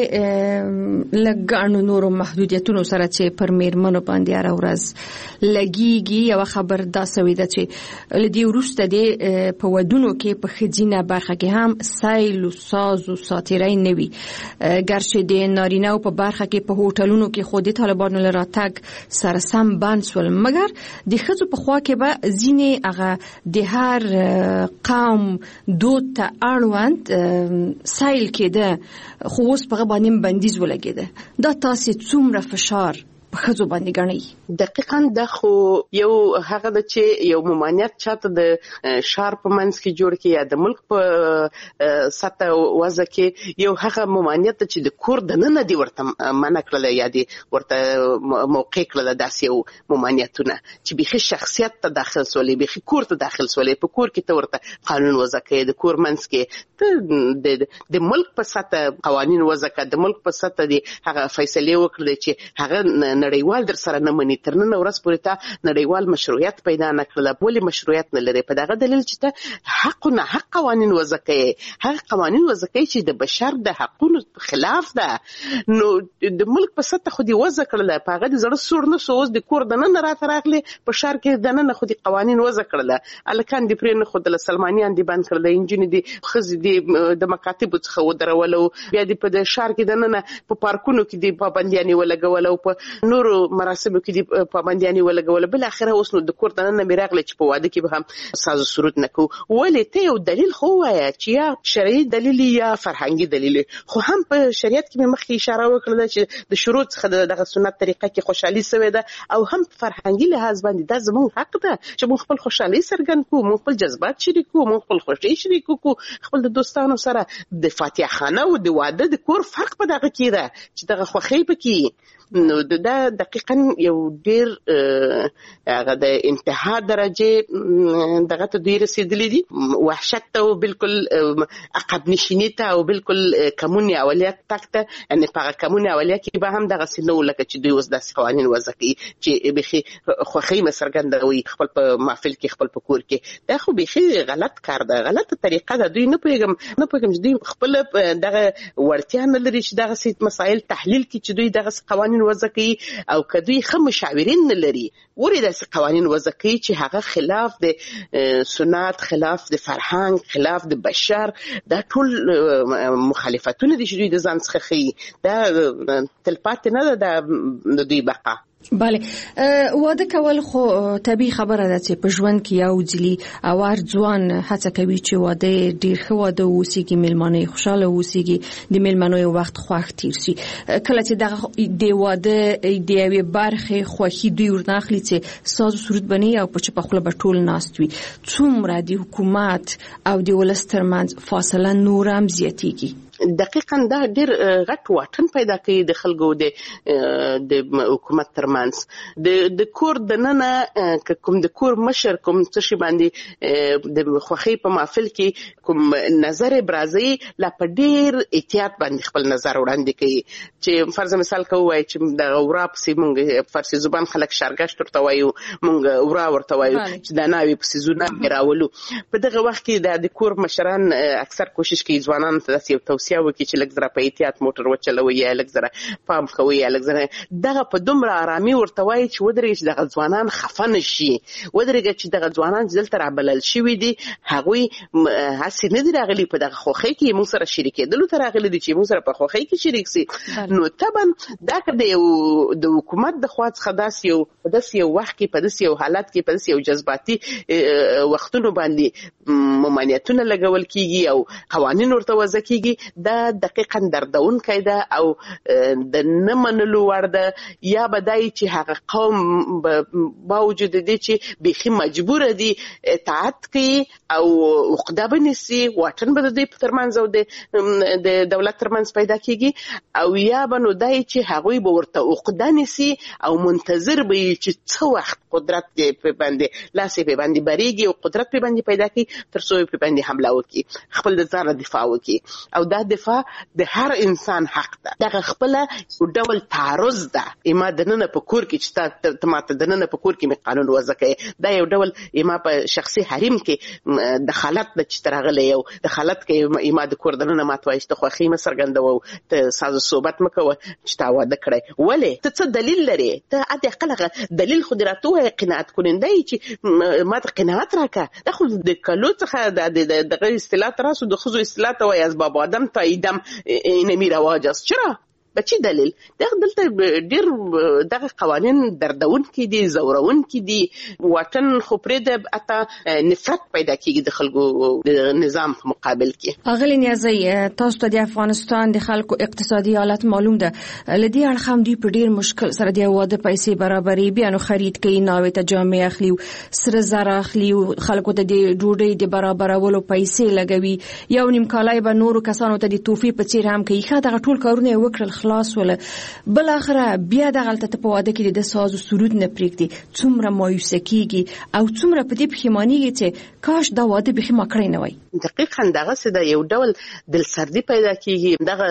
لګانو نورو محدودیتونو سره چې پر میرمنو باندې هر ورځ لګيږي یو خبر دا سوي ده چې لدی ورسته دی په ودونو کې په خځینه برخه کې هم سایل او ساز او ساتیرای نوي ګرچې د نارینه په برخه کې په هوټلونو کې خودي طالبانو لراتګ سره سم بانسول مګر د خځو په خوا کې به ځینې هغه د هر قوم دوت ته اړوند سایل کې ده خو اوس په باندې بندیز ولګیده دا تاسو څومره فشار په خزو باندې ګڼي؟ دقیقاً دا خو یو هغه د چې یو ممانعت چاته د شار په منځ کې جوړ کې یا د ملک په سطح وضع کې یو هغه ممانعت چې د کور د نن دی ورته منع کړل یا دی ورته موقع کړل داسې یو ممانعتونه چې بيخي شخصیت ته داخل سولې بيخي کور ته داخل سولې په کور کې ته ورته قانون وضع کې د کور منځ کې ته د ملک په سطح قوانين وضع کې د ملک په سطح دی هغه فیصله وکړي چې هغه نړیوال در سره نه مني تر نن ورځ پورې ته نړیوال مشروعیت پیدا نه کړل ولې مشروعیت نه لري په دغه دلیل چې ته حق نه حق قوانين وضع کوي هغه قوانين وضع کوي چې د بشر د حقوقو خلاف ده نو د ملک په سطح خو دی وضع کړل په هغه د زړه سور نه سوز د کور د نن راته راغلي په شهر کې د نن خو دی قوانين وضع کړل الکان دی پرې نه خو د سلمانیان دی باندې کړل انجن دی خزي دی د مکاتب څخه ودرولو بیا دی په شهر کې د نن په پارکونو کې دی پابندیانه ولګول او په نورو مراسمو کې دی پابندیانه ولګول بل اخره اوس نو د کور د نن میراغله چې په واده کې به هم ساز سرود نکو ولې ته یو دلیل خو وایي چې یا شرعي دلیل یا فرهنګي دلیل خو هم په شریعت کې مخکې اشاره وکړه چې د شروط څخه دغه سنت طریقه کې خوشحالي سوي ده او هم فرهنګي لحاظ باندې دا زموږ حق ده چې موږ خپل خوشحالي څرګند کوو موږ خپل جذبات شریکو موږ خپل خوشي شریکو کو خپل د دوستانو سره د فاتحه خانه او د واده د کور فرق په دغه کې ده چې دغه خوخي پکې نو دا دقیقاً یو ډیر هغه د انتها درجه دغه ته ډیر رسیدلې دي وحشت ته بالکل عقب نشینی ته او بالکل کمونی اولیت تکته ان په کمونی اولیت کې به هم دغه سينو لکه چې دوی اوس د قوانين وضع کوي چې بخي خوخي مسرګندوي خپل په محفل کې خپل په کور کې دا خو بخي غلط کار ده غلطه طریقه ده دوی نه پیغام نه پیغام چې دوی خپل دغه ورتیا نه لري چې دغه سیت مسائل تحلیل کې چې دوی دغه قوانين وضع کوي او کدوې خه مشاورین نه لري ورې داسې قوانين وضع کوي چې هغه خلاف د سنت خلاف د فرهنګ خلاف د بشر دا ټول مخالفتونه دي چې دوی د ځان څخه خي دا تلپات نه ده د دوی بقا بله واده کول خو طبيعي خبره ده چې په ژوند کې یو ځلی او هر ځوان هڅه کوي چې واده ډیر ښه واده وسیږي ملمانه خوشاله وسیږي د ملمانه وخت خوښ تیر شي کله چې دغه د واده د یوې برخه خوښي دوی ورناخلي چې ساز سرود بني او په چپه خپل بټول ناست وي څومره د حکومت او د ولسترمنځ فاصله نور هم زیاتېږي دقیقاً دا ډیر غټ واټن پیدا کوي د خلکو د د حکومت ترمنځ د د کور د ننه کوم د کور مشر کوم څه شي باندې د خوخي په محفل کې کوم نظر برازي لا په ډیر احتیاط باندې خپل نظر وړاندې کوي چې فرض مثال کوي چې د اورا په سیمونګ فارسی زبان خلک شارګشت ورته وایو مونږ اورا ورته وایو چې د ناوي په سيزونه راولو په دغه وخت کې د کور مشران اکثر کوشش کوي ځوانان ته یو توصیه وکړي چې لږ زره په احتیاط موټر وچلوي یا لږ زره پام کوي یا لږ زره دغه په دومره آرامي ورته وایي چې ودرېږي چې دغه ځوانان خفه نه شي ودرېږي چې دغه ځوانان چې دلته رابلل شوي دي هغوی هسې نه دي راغلي په دغه خوښۍ کې موږ سره شریکېدلو ته راغلي دي چې موږ سره په خوښۍ کې شریک سي نو طبعا دا که د یو د حکومت د خوا څخه داسې یو په داسې یو وخت کې په داسې یو حالت کې په داسې یو جذباتي وختونو باندې ممانعتونه لګول کېږي او قوانین ورته وضع کېږي دا دقیقاً دردونکی ده او د نه منلو وړ ده یا به دای چې هغه قوم باوجود دي چې بیخي مجبور دي اطاعت کوي او عقده بنسي واټن به د دوی په ترمنځ او د دولت ترمنځ پیدا کېږي او یا به نو دای چې هغوی به ورته عقده نسي او منتظر به چې څه وخت قدرت په باندې لاسې په باندې بریږي او قدرت په باندې پیدا کړي تر څو په باندې حمله وکړي خپل د ځان دفاع وکړي او دا دفاع د هر انسان حق ده دغه خپل یو ډول تعرض ده اما د نن په کور کې چې ته ماته د نن په کور کې می قانون وضع کړي دا یو ډول اما په شخصي حریم کې دخالت د چترغله یو دخالت کې اما د کور د نن ماته وایي چې خوخي مسرګندو ته ساز صحبت مکوه چې تا واده کړی ولې ته څه دلیل لري ته اته خلک دلیل خو درته قناعت کونندای چې ماته قناعت راکا دا خو د کلو څخه د دغه اصطلاح تراسو د خزو اصطلاح ته وایي اسباب آدم تا ایدم اینمی رواج است چرا بچی دلیل دغه دلته ډیر دغه قوانين دردون کې دي زورون کې دي وطن خو پرې د اته نفرت پیدا کیږي د خلکو د نظام په مقابل کې. اغلی نیازی تاسو ته د افغانستان د خلکو اقتصادي حالت معلوم ده لدی اړخم دوی په ډیر مشکل سره د واده پیسې برابرې بیا نو خرید کوي ناوې ته جامې اخلي سره زر اخلي خلکو ته د ډوډۍ د برابرولو پیسې لګوي یو نیم کالای به نورو کسانو ته د توفی په څیر هم کوي خا دغه ټول کارونه وکړل خلاص ول بل اخره بیا دغه ته په واده کې د ساز او سرود نه پریږدي څومره مایوس کیږي او څومره په دې پښیمانیږي چې کاش دا واده به ما کړی نه وای. دقیقاً دغه څه د یو ډول دلسردي پیدا کیږي دغه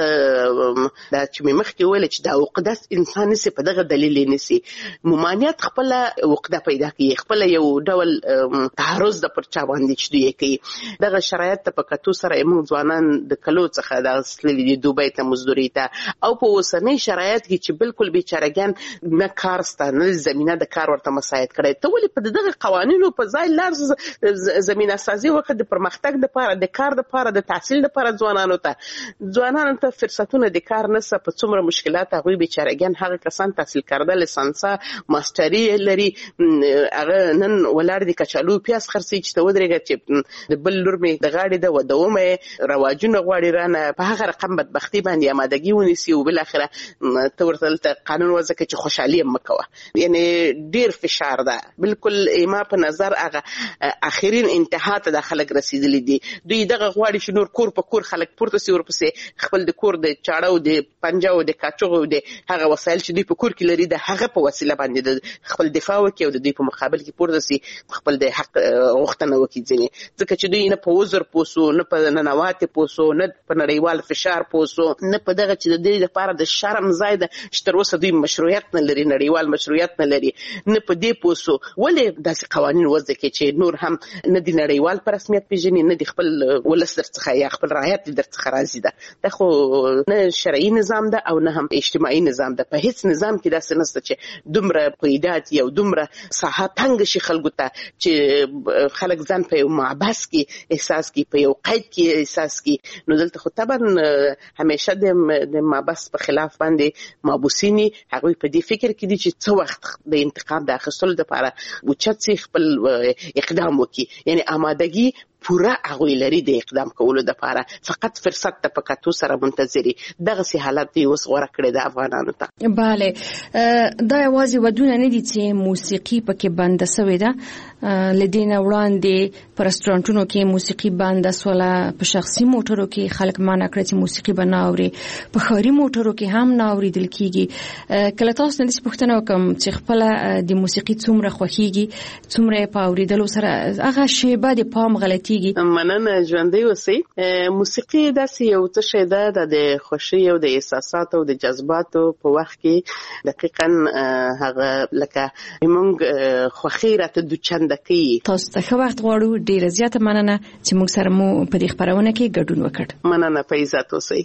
د چې مخ کې ویل چې د عقدت انسان نسی په دغه دلیل نسی ممانعت خپل عقده پیدا کوي خپل یو ډول تعرض د پرچا باندې چې دوی کوي دغه شرایط ته په کتو سره موږ ځوانان د کلو څخه د اصلي د دوبۍ ته مزدوري ته او په اوسنۍ شرایط کې چې بالکل بیچارهګان نه کار ستانه زمينه د کار ورته مساعد کړي ته ولې په دغه قوانینو په ځای لار زمينه سازي وکړه د پرمختګ لپاره د کار لپاره د تحصیل لپاره ځوانانو ته ځوانانو ته فرصتونه د کار نسه په څومره مشکلات هغه بیچارهګان هغه کسان تحصیل کړه لسانسا ماستری لري هغه نن ولر دي کچالو پیاس خرڅي چې ته ودرېږي چې د بل لور می د غاړې د ودومه رواجونه غواړي رانه په هغه رقم بدبختی باندې آمادګي ونیسي او بل اخره ته ورته قانون وځکه چې خوشحالي مکوه یعنی ډیر فشار ده بالکل ایما په نظر هغه اخرین انتها ته داخله رسیدلی دي دوی دغه غواړي چې نور کور په کور خلک پورته سی ورپسې خپل د کور د چاړو د پنجاو د کاچوغو د هغه وسایل چې دوی په کور کې لري د هغه په وسیله باندې خپل دفاع وکړي او د دوی په مقابل کې پورته سی خپل د حق غوښتنه وکړي ځنې ځکه چې دوی نه په وزر پوسو نه په ننوات پوسو نه په نړیوال فشار پوسو نه په دغه چې د دې لپاره د شرم ځای د شتر وسه دوی مشروعیت نه لري نړیوال مشروعیت نه لري نه په دې پوسو ولې داسې قوانين وځي چې نور هم نه د نړیوال پر رسمیت پیژني نه د خپل ولس درڅخه یا خپل رعایت درڅخه راځي ده دا خو نه شرعي نظام ده او نه هم اجتماعي نظام ده په هیڅ نظام کې داسې نشته چې دومره قیدات یو دومره ساحه تنګ شي خلکو ته چې خلک ځان په یو معبس کې احساس کوي په یو قید کې احساس کوي نو دلته خو طبعا همیشه د معبس په خلاف باندې مابوسینی هغه په دې فکر کې دي چې څو وخت د انتقام د اخیستلو لپاره اوچت سي خپل اقدام وکړي یعنی آمادګي پورا هغه لري د اقدام کولو لپاره فقط فرصت ته پکاتو سره منتظري دغه سي حالت دی اوس غوړه کړی د افغانانو ته. bale دا یوازې ودونه نه دي چې موسیقي پکې بند شوې ده لدینه وړاندې پر رستورانتونو کې موسیقي بند سوله په شخصي موټرو کې خلک مانع کړی چې موسیقي بناوري په خاري موټرو کې هم ناوري دل کیږي کله تاسو نه پوښتنه وکم چې خپل د موسیقي څومره خوخيږي څومره په اوریدلو سره هغه شی بعد پام غلطي مننه ژوندۍ اوسئ موسیقي داسې یو څه شی ده د خوښۍ او د احساساتو او د جذباتو په وخت کې دقیقاً هغه لکه موږ خوښۍ راته دوچنده کوي. تاسو ته ښه وخت غواړو ډیره زیاته مننه چې موږ سره مو په دې خبرونه کې ګډون وکړ. مننه په عزت اوسئ.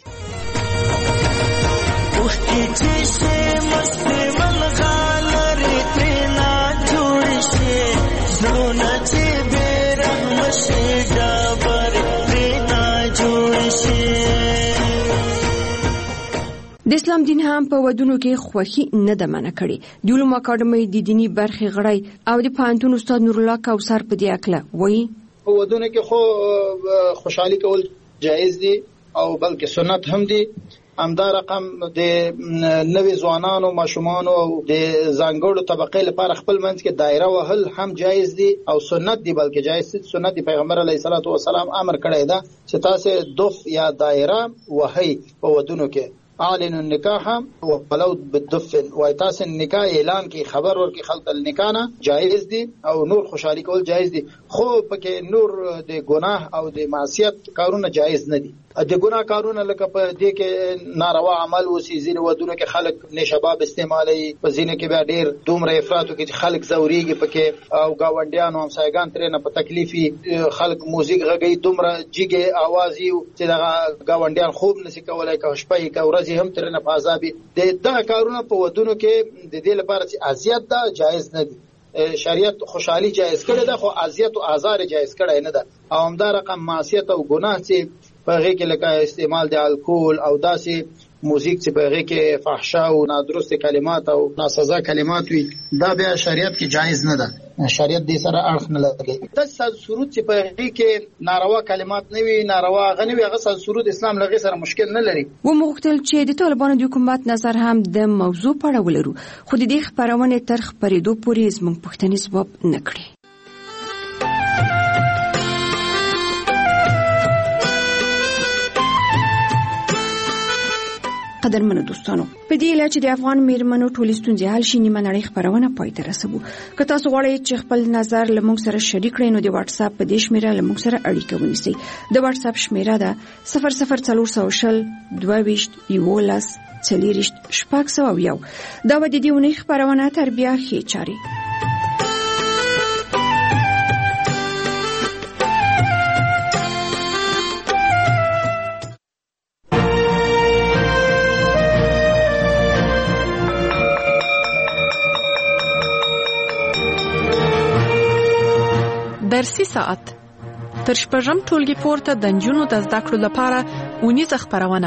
د اسلام دین هم په ودونو کې خوښي نه ده منع کړې. د علومو اکاډمۍ د دینی برخې غړی او د پوهنتون استاد نور الله کوثر په دې اکله وایي په ودونو کې خو خوشحالي کول جایز دي او بلکې سنت هم دي. همدا رقم د نوې ځوانانو ماشومانو او د ځانګړو طبقې لپاره خپل منځ کې دایره وهل هم جایز دي او سنت دي بلکې جایز دي. سنت دی پیغمبر علیه الصلاۃ والسلام امر کړی دا چې تاسو دف یا دایره وهي په ودونو کې اعلن النکاح ولو بالدف وای تاسو نکاح اعلان کی خبر ورکی خلق النکاح جایز دي او نور خوشحالي کول جایز دي خو پکې نور د ګناه او د معصیت کارونه جایز نه دي. د ګناه کارونه لکه په دې کې ناروا عمل وسی زین ودونه کې خلک نشباب استعمالي په زینه کې بیا ډیر دومره افراط کې خلک زوريږي پکې او گاونډیان او همسایگان ترې نه په تکلیفي خلک موزیک غږی دومره جګه आवाज یو چې دا گاونډیان خوب نشي کولای که شپې کا ورځي هم ترې نه په عذاب دي. دا کارونه په ودونو کې د دې لپاره چې اذیت دا جایز نه دي. شریعت خوشحالي جایز کړی ده خو اذیت او آزار جایز کړی نه ده او همدا رقم معصیت او ګناه چې په هغه کې لکه استعمال د الکول او داسې موزیک چې په هغه کې فحشا او نادرست کلمات او ناسزا کلمات وي دا بیا شریعت کې جایز نه ده شریعت دې سره اړخ نه لګي د سرود چې په هغه کې ناروا کلمات نه وي ناروا غنوي هغه سرود اسلام لغې سره مشکل نه لري و مغتل چې د طالبانو د حکومت نظر هم د موضوع په اړه ولرو خو د دې خبرونه تر خبرېدو پورې زموږ پوښتنې ځواب نه کړي قدرمنو دوستانو په دې اله چې د افغان میرمنو ټولې ستونزې حل شي نیمه نړۍ خبرونه پای ته رسوو که تاسو غواړئ چې خپل نظر له موږ سره شریک کړئ نو د واتس اپ په دې شمیره له موږ سره اړیکه ونیسئ د واتس اپ شمیره ده صفر صفر څلور سوه شل دوه ویشت یولس څلېرویشت شپږ سوه یو دا به د دې اونۍ خپرونه تر بیا ښې چارې درسي ساعت تر شپږم ټولګي پورته د نجونو د زده کړو لپاره اونیزه خپرونه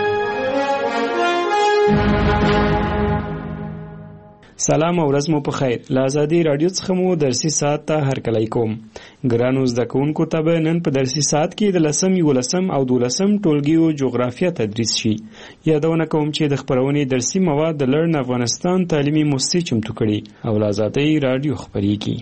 سلام او ورځ مو په خیر له ازادي رادیو څخه مو درسي ساعت ته هرکلی کوم ګرانو زده کوونکو ته به نن په درسي ساعت کې د لسم یولسم او دولسم ټولګیو جغرافیه تدریس شي یادونه کوم چې د خپرونې درسي مواد د لرن افغانستان تعلیمي مؤسسې چمتو کړي او له ازادي رادیو خپرېږي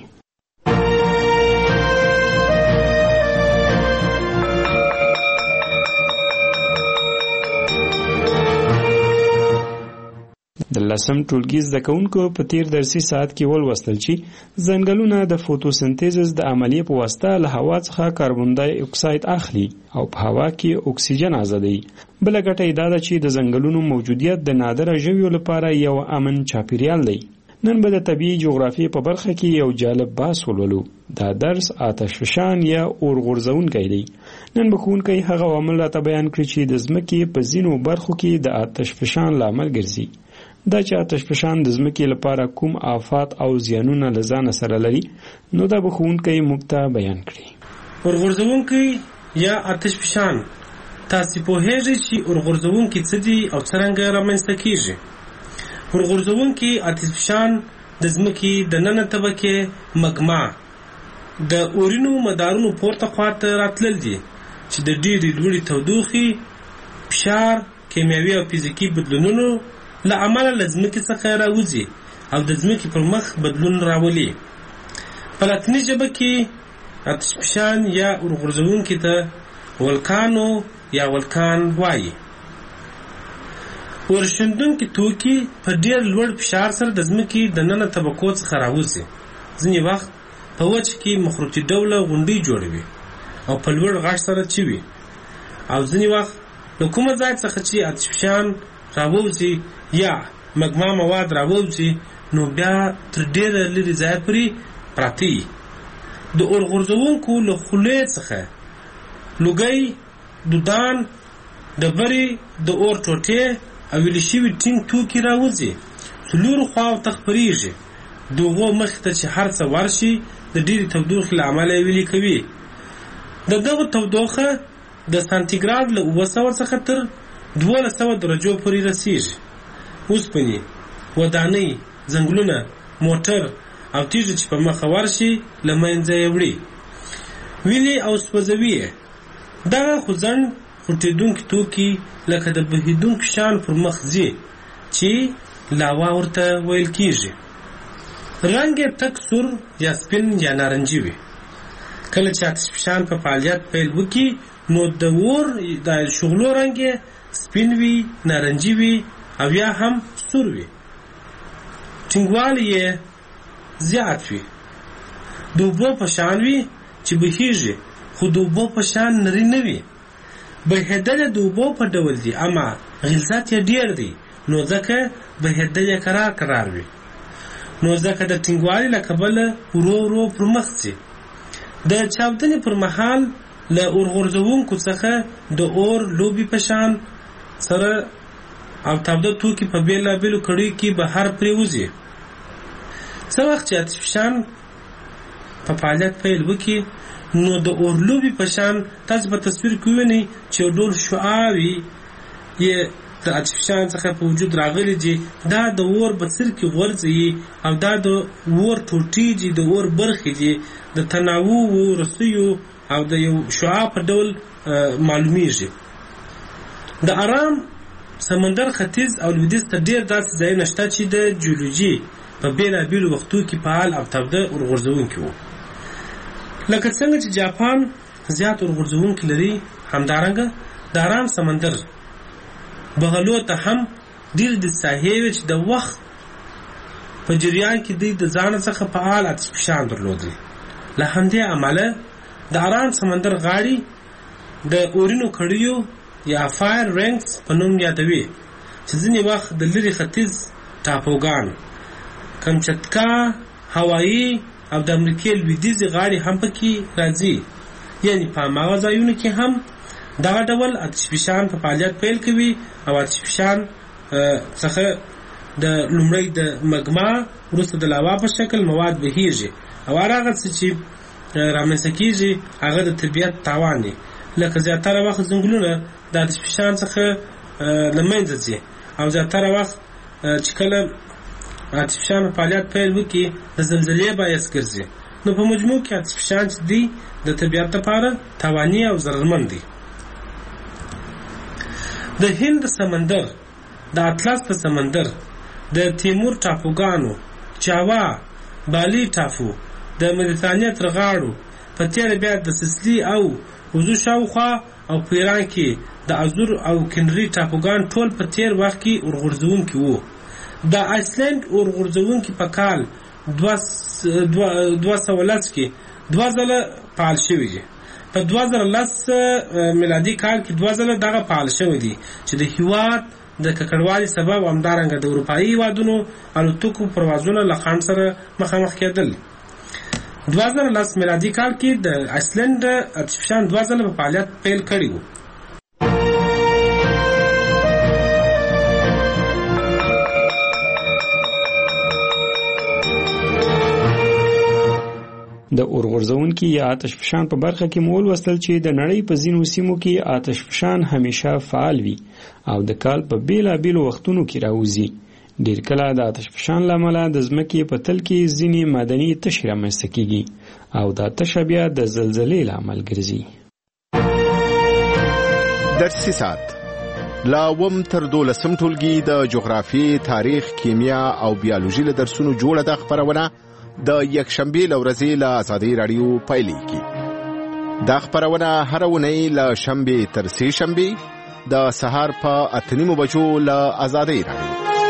د لسم ټولګي زده کوونکو په تیر درسي ساعت کې ولوستل چې ځنګلونه د فوتوسنتیزس د عملیې په واسطه له هوا څخه کاربن ډای اکساید اخلي او په هوا کې اکسیجن ازادوي بله ګټه یې دا ده چې د ځنګلونو موجودیت د نادره ژویو لپاره یو امن چاپیریال دی نن به د طبیعي جغرافیې په برخه کې یو جالب بحث ولولو دا درس آتشفشان یا اور غورځونکی دی نن به ښوونکی هغه عوامل راته بیان کړي چې د ځمکې په ځینو برخو کې د آتشفشان لامل ګرځي دا چې آتشفشان د ځمکې لپاره کوم آفات او زیانونه له ځانه سره لري نو دا به ښوونکی موږ ته بیان کړي اور غورځونکی یا آتشفشان تاسې پوهیږئ چې اور غورځونکي څه دي او څرنګه رامنځته کیږي اور غورځونکي آتشفشان د ځمکې د ننه طبقې مګما د اورینو مدارونو پورته خواته راتلل دي چې د ډېرې لوړې تودوخې فشار کیمیاوي او فزیکي بدلونونو له امله له ځمکې څخه راوځي او د ځمکې پر مخ بدلون راولي په لاتیني ژبه کې آتشفشان یا اور غورځونکي ته ولکانو یا ولکان وایي اور شیندونکي توکي په ډېر لوړ فشار سره د ځمکې د ننه طبقو څخه راوځي ځینې وخت په وچ کې مخروطي ډوله غونډۍ جوړوي او په لوړ غږ سره چوي او ځینې وخت له کومه ځای څخه چې آتشفشان راوځي یا مګما مواد راوځي نو بیا تر ډېره لرې ځای پورې پراته وي د اور غورځونکو له خولې څخه لوګی دودان ډبرې د اور ټوټې او ویلې شوي ټینګ توکي راوځي څلورو خواو ته خپرېږي د هغو مخې ته چې هر څه ورشي د ډېرې تودوخې له امله یې ویلې کوي د دغه تودوخه د سانتیګراد له اوه سوه څخه تر دولس سوه درجو پورې رسیږي اوسپنې ودانۍ ځنګلونه موټر او تیږې چې په مخه ورشي له منځه یې وړي ویلې او سوځوي یې دغه خوځنډ غټېدونکي توکي لکه د بهېدونکي شیان پر مخ ځي چې لاوا ورته ویل کېږي رنګ یې تک سور یا سپین یا نارنجي وي کله چې آتشفشان په فعالیت پیل وکړي نو د اور د شغلو رنګ یې سپین وي نارنجي وي او یا هم سور وي ټینګوالی یې زیات وي د اوبو په شان وي چې بهیږي خو د اوبو په شان نري نه وي بهېدل د اوبو په ډول دي اما غلظت یې ډېر دی نو ځکه بهېدل یې کرار کرار وي نو ځکه د ټینګوالي له کبله ورو ورو پر مخ ځي د چاودنې پر مهال له اور غورځونکو څخه د اور لوبې په شان سره او تاوده توکي په بېلابېلو کړیو کې بهر پرېوځي څه وخت چې آتشفشان په فعالیت پیل وکړي نو د اور لوبې په شان تاسو په تصویر کې وینئ چې یو ډول شعاع وي یې د اتشفشان څخه په وجود راغلي دي دا د اور بڅر کې غورځي او دا د اور ټوټې دي د اور برخې دي د تناوب رسیو او د یو شعاع په ډول معلومیږي. د آرام سمندر ختیځ او لویدیځ ته ډیر داسې ځایونه شته چې د جیولوژي په بیلابیلو وختو کې فعال او تاوده اورغورځونکي وو. لکه څنګه چې جاپان زیات اورغورځونکي لري، همدارنګه د آرام سمندر بغلو ته هم ډیر د ساحې چې د وخت په جریان کې د ځان څخه فعال اتشفشان درلودل. له همدې امله د آرام سمندر غاړي د اورینو کړیو یا فایر رینګز په نوم یادوي چې ځینې وخت د لري ختیځ ټاپوګان، کمچتکا، هوایی او د امریکې لویدیځې غاړي هم پکې راځي. یعنی په هغه ځایونو کې هم دغه ډول اتشفشان په فعالیت پیل کوي او اتشفشان څخه د لومړی د مګما وروسته د لاوا په شکل مواد بهیږي او هغه څه چې رامنځته کېږي هغه د طبیعت تاوان دی. لکه زیاتره وخت ځنګلونه د اتشفشان څخه له منځه ځي او زیاتره وخت چې کله اتشفشان په فعالیت پیل وکړي د زلزلې باعث ګرځي. نو په مجموع کې اتشفشان چې دی د طبیعت لپاره تاواني او ضررمند دی. د هند سمندر، د اطلس په سمندر، د تیمور ټاپوګانو، جاوا، بالی ټاپو، د مدیترانې تر غاړو په تیر بیا د سسلی او وزو شاوخوا او په ایران کې د ازور او کنری ټاپوګان ټول په تیر وخت کې اورغورځونکي وو. د آیسلند اورغورځونکي په کال دوه سوه لس کې دوه ځله فعال شوي دي. په دوه زره لس میلادي کال کې دوه ځله دغه فعال شوي دي چې د هیواد د ککړوالي سبب همدارنګه د اروپایي هیوادونو الوتکو پروازونه له خنډ سره مخامخ کېدل. دوه زره لس میلادي کال کې د آیسلند اتشفشان دوه ځله په فعالیت پیل کړی و. د اورغورځونکي یا آتشفشان په برخه کې مول وستل چې د نړۍ په ځینو سیمو کې آتشفشان همیشه فعال وي او د کال په بیلابیلو وختونو کې راوځي. ډیر کله د آتشفشان له امله د ځمکې په تل کې ځینې معدني تشې رامنځته کېږي او دا تشه بیا د زلزلې لامل ګرځي. درسي ساعت لا وم تر دولسم ټولګي د جغرافي، تاریخ، کیمیا او بیولوژي له درسونو جوړه د خبرونه د یکشنبه لورځي له آزادي رادیو پایلیږي. دا خبرونه هر ونی له شنبه تر سه شنبه د سهار په اتنیمو بجو له آزادي رادیو.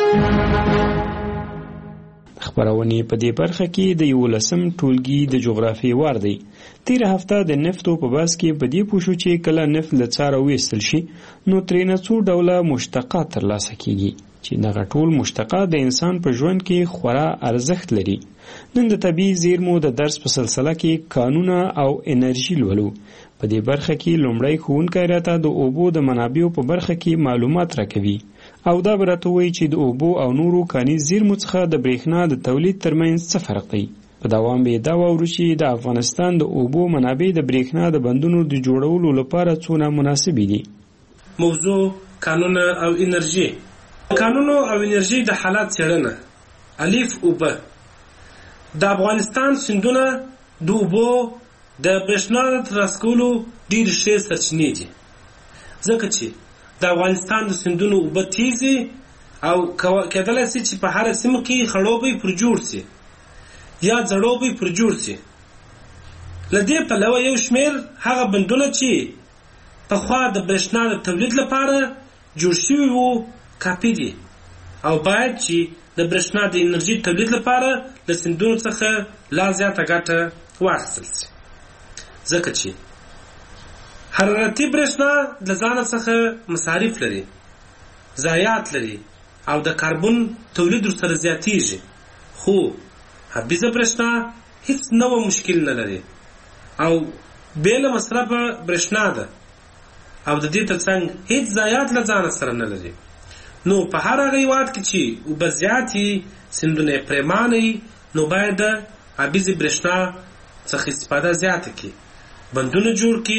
خبرونه په دې برخه کې د یولسم ټولګي د جغرافي وار دی. تیر هفته د نفتو په بحث کې په دې پوښو چې کله نفت له څاره وېستل شي نو ترېنه څو ډوله مشتقات ترلاسه کیږي چې دغه ټول مشتقات د انسان په ژوند کې خورا ارزښت لري. نن د طبیعي زیرمو د درس په سلسله کې قانونه او انرژي لولو. په دې برخه کې لومړی ښوونکی راته د اوبو د منابعو په برخه کې معلومات راکوي او دا به راته وایي چې د اوبو او نورو کاني زیرمو څخه د برېښنا د تولید ترمنځ څه فرق دی. په دوام به دا واورو چې د افغانستان د اوبو منابع د برېښنا د بندونو د جوړولو لپاره څونه مناسبې دي. موضوع قانون او انرژي. قانون او انرژي د حالات څېړنه. الف اوبه. د افغانستان سیندونه د اوبو د برېښنا د ترلاسه کولو ډېرې ښې سرچینې دي، ځکه چې د افغانستان د سیندونو اوبه تیزې او کېدلی سي چې په هره سیمه کې خړوبی پر جوړ سي یا زړوبی پر جوړ سي. له دې پلوه یو شمېر هغه بندونه چې پخوا د برېښنا د تولید لپاره جوړ شوي وو کافي دي او باید چې د برېښنا د انرژي تولید لپاره له سیندونو څخه لا زیاته ګټه واخیستل شي، ځکه چې حرارتي برېښنا له ځانه څخه مصارف لري، ضایعات لري او د کاربن تولید ورسره زیاتیږي، خو حبیزه برېښنا هیڅ نوع مشکل نه لري او بې له مصرفه برېښنا ده او د دې ترڅنګ هیڅ ضایعات له ځانه سره نه لري. نو په هر هغه هېواد کې چې اوبه زیاتې سیندونه یې پرېمانه وي نو باید د حبیزې برېښنا څخه استفاده زیاته کړي، بندونه جوړ کړي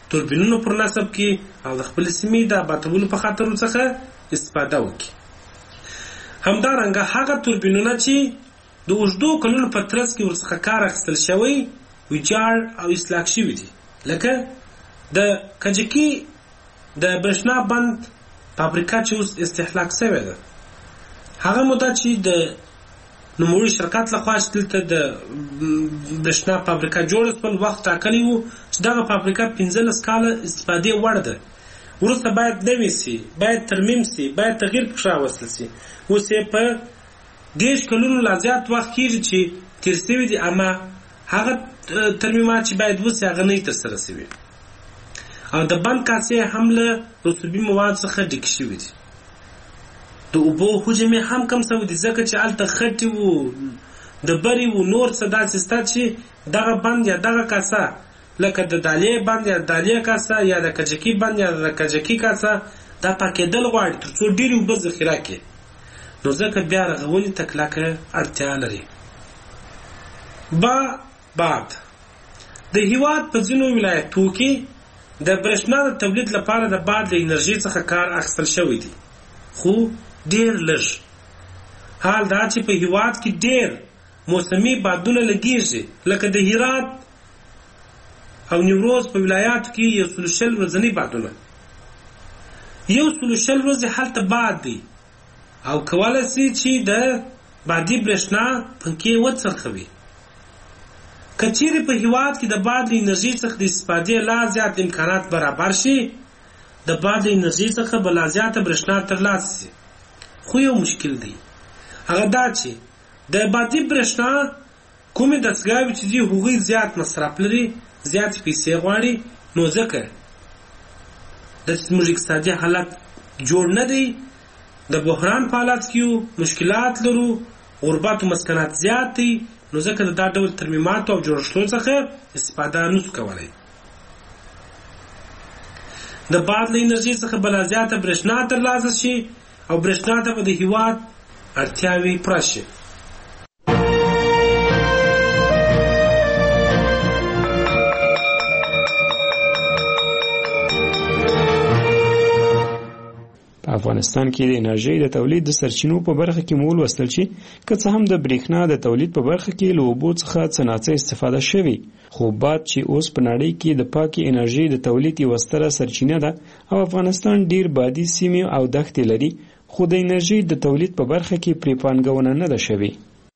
توربینونو پر نصب کې او د خپل سیمې د آبادولو په خاطر څخه استفاده وکړي. همدارنګه هغه توربینونه چې د اوږدو کلونو په ترڅ کې ورڅخه کار اخیستل شوی ویجاړ او اصلاح شوي دي، لکه د کجکي د برېښنا بند فابریکه چې اوس استهلاک شوې ده. هغه موده چې د نوموړي شرکت لخوا چې دلته د برېښنا فابریکه جوړه شول وخت ټاکلی و چې دغه فابریکه پنځلس کاله استفادې وړ ده. وروسته باید نوې سي، باید ترمیم سي، باید تغییر پکې راوستل سي. اوس یې په دېرش کلونو لا زیات وخت کېږي چې تېر شوي دي، اما هغه ترمیمات چې باید وسي هغه نه ترسره شوي او د بند کاسې هم له رسوبي موادو څخه ډکې شوي دي. د اوبو حجم یې هم کم شوی دی ځکه چې هلته خټې وو، د بري وو، نور څه داسې شته چې دغه بند یا دغه کاسه لکه د دالې بند یا د دالې کاسه یا د کجکي بند یا د کجکي کاسه دا پاکېدل غواړي تر څو ډېرې اوبه ذخیره کړي، نو ځکه بیا رغونې ته کلکه اړتیا لري. با بعد د هېواد په ځینو ولایتو کې د برېښنا د تولید لپاره د باد له انرژۍ څخه کار اخیستل شوی دی، خو ډېر لږ. حال دا چې په هېواد کې ډېر موسمي بادونه لګېږي، لکه د هرات او نیمروز په ولایاتو کې یو سلو شل ورځني بادونه، یو سلو شل ورځې هلته باد دی او کولی شي چې د بادي برېښنا پنکې وڅرخوي. که چیرې په هېواد کې د باد له انرژۍ څخه د استفادې لا زیات امکانات برابر شي، د باد له انرژۍ څخه به لا زیاته برېښنا ترلاسه شي. خو یو مشکل دی، هغه دا چې د بادي برېښنا کومې دستګاوې چې دي هغوی زیات مصرف لري، زیاتې پیسې غواړي، نو ځکه د زموږ اقتصادي حالت جوړ نه دی. د بحران په حالت کې یو، مشکلات لرو، غربت و مسکنات زیات دی، نو ځکه د دا ډول ترمیماتو او جوړښتونو څخه استفاده نشو کولی. د باد له انرژۍ څخه به لا زیاته برېښنا ترلاسه شي او برېښنا ته به د هېواد اړتیاوې پوره شي. په افغانستان کې د انرژۍ د تولید د سرچینو په برخه کې مول وستل شي که څه هم د برېښنا د تولید په برخه کې له اوبو څخه څه ناڅه استفاده شوي، خو باد چې اوس په نړۍ کې د پاکې انرژۍ د تولید یوه ستره سرچینه ده او افغانستان ډیر بادي سیمې او دښتې لري، خو د انرژۍ د تولید په برخه کې پرې پانګونه نه ده شوې.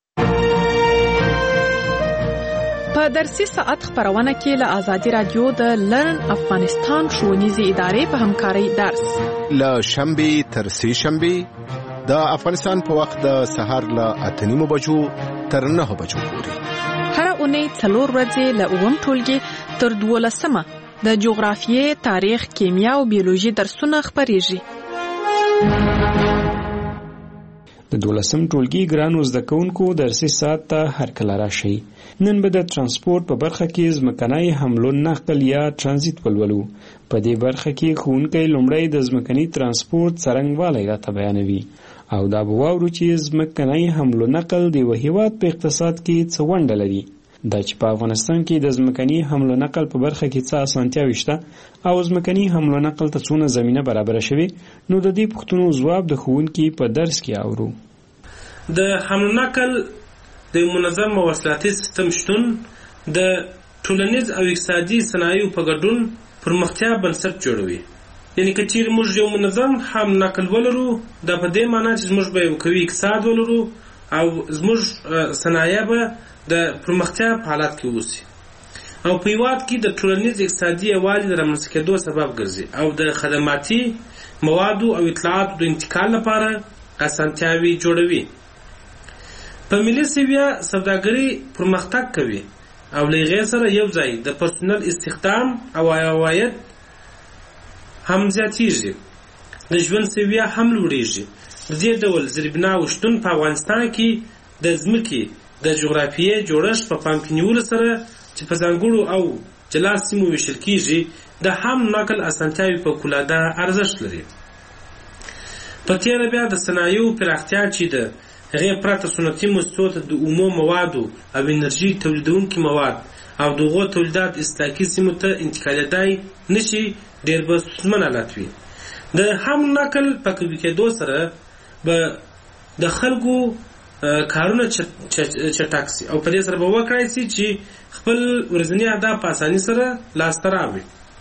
په درسي ساعت خبرونه کې له آزادي رادیو د لرن افغانستان ښوونیزې ادارې په همکارۍ درس له شنبې تر سې شنبې د افغانستان په وخت د سهار له اته نیمو بجو تر نهو بجو پورې. هر اونۍ څلور ورځې له اووم ټولګي تر دولسمه د جغرافیې، تاریخ، کیمیا او بیولوژي درسونه خپریږي. د دولسم ټولګي ګرانو زده کوونکو درسي ساعت ته هرکله راشئ. نن به د ترانسپورت په برخه کې ځمکنی حمل و نقل یا ترانزیت ولولو. په دې برخه کې ښوونکی لومړی د ځمکني ترانسپورت څرنګوالی راته بیانوي او دا به واورو چې ځمکنی حمل و نقل د یوه هېواد په اقتصاد کې څه ونډه لري، دا چې په افغانستان کې د ځمکني حمل و نقل په برخه کې څه اسانتیاوې شته او ځمکني حمل و نقل ته څونه زمینه برابره شوې، نو د دې پوښتنو ځواب د ښوونکي په درس کې اورو. د حمل و نقل د منظم مواصلاتي سیستم شتون د ټولنیز او اقتصادي صنایعو په ګډون پرمختیا بنسټ جوړوي. یعنی که چیرې موږ یو منظم حمل نقل ولرو، دا په دې معنی چې موږ به یو قوي اقتصاد ولرو او زموږ صنایع به د پرمختیا په حالت کې اوسي او په هېواد کې د ټولنیز اقتصادي یووالي د رامنځته کېدو سبب ګرځي او د خدماتي موادو او اطلاعاتو د انتقال لپاره اسانتیاوې جوړوي. په ملي سویه سوداګري پرمختګ کوي او له هغې سره یو ځای د پرسونل استخدام او عواید هم زیاتېږي، د ژوند سویه هم لوړېږي. د دې ډول زیربناو شتون په افغانستان کې د ځمکې د جغرافیې جوړښت په پام کې نیولو سره چې په ځانګړو او جلا سیمو ویشل کېږي د حمل نقل اسانتیاوې فوقالعاده ارزښت لري. په تېره بیا د صنایعو پراختیا چې د هغې پرته صنعتي مؤسسو ته د اومو موادو او انرژي تولیدونکي مواد او دغه تولیدات استاکي سیمو ته انتقالېدای نشي ډېر به ستونزمن حالت وي. د حمل نقل په قوي کېدو سره به د خلکو کارونه چټک سي او په دې سره به وکړای سي چې خپل ورځني اهداف په اسانۍ سره لاسته راوړي.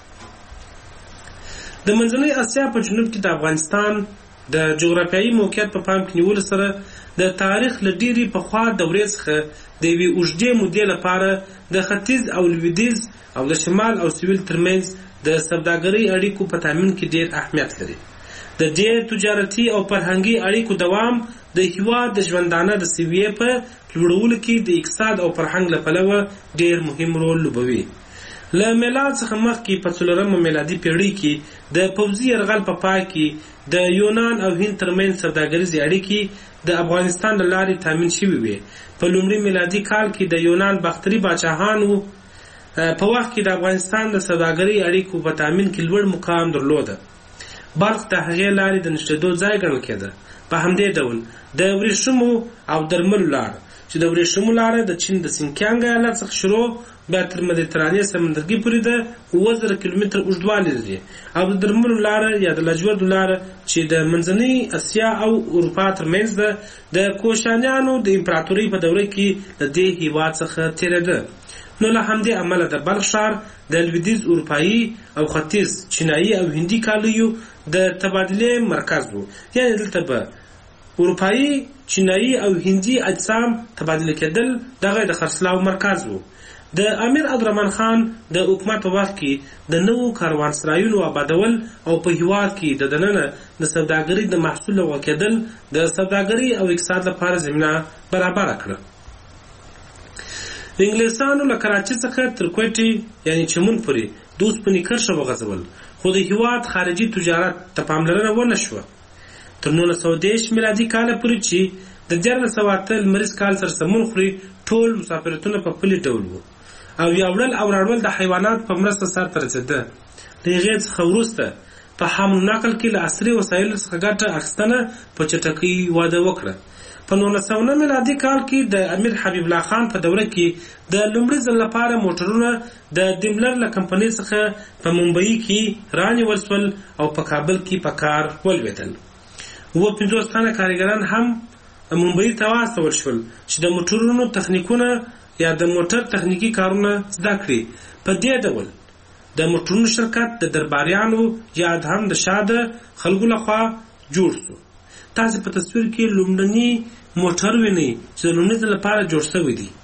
د منځنۍ اسیا په جنوب کې د افغانستان د جغرافیایي موقعیت په پام کې نیولو سره د تاریخ له ډېرې پخوا دورې څخه د یوې اوږدې مودې لپاره د ختیځ او لویدیځ او د شمال او سویل ترمنځ د سوداګرۍ اړیکو په تامین کې ډېر اهمیت لري. د دې تجارتي او فرهنګي اړیکو دوام د هېواد د ژوندانه د سویې په لوړولو کې د اقتصاد او فرهنګ له پلوه ډېر مهم رول لوبوي. له میلاد څخه مخکې په څلورمه میلادي پیړۍ کې د پوځي یرغل په پای کې د یونان او هند ترمنځ سوداګریزې اړیکې د افغانستان له لارې تامین شوې وې. په لومړي میلادي کال کې د یونان باختري پاچاهانو په وخت کې د افغانستان د سوداګرۍ اړیکو په تامین کې لوړ مقام درلوده. بلخ د هغې لارې د نښتېدو ځای ګڼل کېده. په همدې ډول د ورېښمو او درملو لاره چې د ورېښمو لاره د چین د سینکیانګ ایالت څخه شروع بیا تر مدیترانې سمندرګي پورې د اووه زره کیلومتره اوږدوالی لري، او د درملو لاره یا د لاجوردو لاره چې د منځنۍ اسیا او اروپا ترمنځ ده د کوشانیانو د امپراتورۍ په دوره کې له دې هېواد څخه تېرېده. نو له همدې امله د بلخ ښار د لویدیځ اروپایي او ختیځ چینایي او هندي کالیو د تبادلې مرکز و. یعنې دلته به اروپایي، چینایي او هندي اجسام تبادله کېدل، دغه د خرڅلاو مرکز و. د امیر عبدالرحمن خان د حکومت په وخت کې د نوو کاروانسرایونو آبادول او په هېواد کې د دننه د سوداګرۍ د محصول لغوه کېدل د سوداګرۍ او اقتصاد لپاره زمینه برابره کړه. انګلیسانو له کراچۍ څخه تر کوټې یعنې چمن پورې د اوسپنې کرښه وغځول، خو د هېواد خارجي تجارت ته پاملرنه ونه شوه. تر نولس سوه دېرش میلادي کاله پورې چې د دیارلس سوه اته لمریز کال سره سمون خوري ټول مسافرتونه په پلي ډول وو او یا وړل او راوړل د حیوانات په مرسته سرته رسېده. د هغې څخه وروسته په حمل نقل کې له عصري وسایلو څخه ګټه اخیستنه په چټکۍ وده وکړه. په نولس سوه نهه میلادي کال کې د امیر حبیب الله خان په دوره کې د لومړي ځل لپاره موټرونه د دیملر له کمپنۍ څخه په ممبئی کې رانیول شول او په کابل کې په کار ولوېدل. اووه پنځوس تنه کارګران هم ممبئی ته واستول شول چې د موټرونو تخنیکونه یا د موټر تخنیکی کارونه زده کړي. په دې ډول د موټرونو شرکت د درباریانو یا هم د شاده خلکو لخوا جوړ شو. تاسو په تصویر کې لومړني موټر وینئ چې د لومړي ځل لپاره جوړ شوی دی.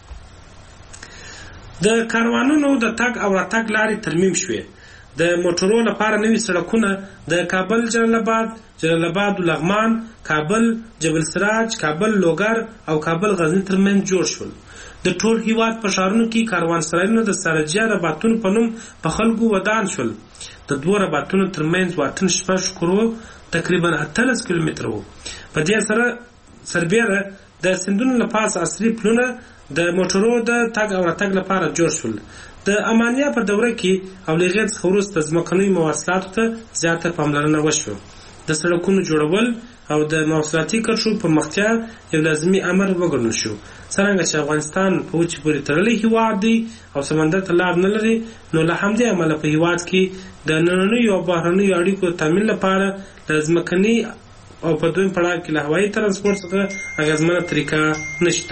د کاروانونو د تګ او راتګ لارې ترمیم شوې. د موټرو لپاره نوي سړکونه د کابل جلال آباد، جلال آباد لغمان، کابل جبل سراج، کابل لوګر او کابل غزنی ترمنځ جوړ شول. د ټول هیواد په ښارونو کې کاروانسرایونه د سرجیا رباطونو په نوم په خلکو ودان شول. د دوه رباطونو ترمنځ واټن شپږ کرو تقریبا اتلس کیلومتره و. په دې سره سربیره د سیندونو له پاسه عصري پلونه د موټرو د تګ او راتګ لپاره جوړ شول. د امانیه په دوره کې او له هغې څخه وروسته ځمکنیو مواصلاتو ته زیاته پاملرنه وشوه. د سړکونو جوړول او د مواصلاتي کرښو پرمختیا یو لازمي امر وګڼل شو. څرنګه چې افغانستان په وچې پورې تړلی هېواد دی او سمندر ته لار نه لري، نو له همدې امله په هېواد کې د نننیو او بهرنیو اړیکو د تامین لپاره د ځمکني او په دویم پړاو کې له هوایي ترانسپورټ څخه اغېزمنه طریقه نشته.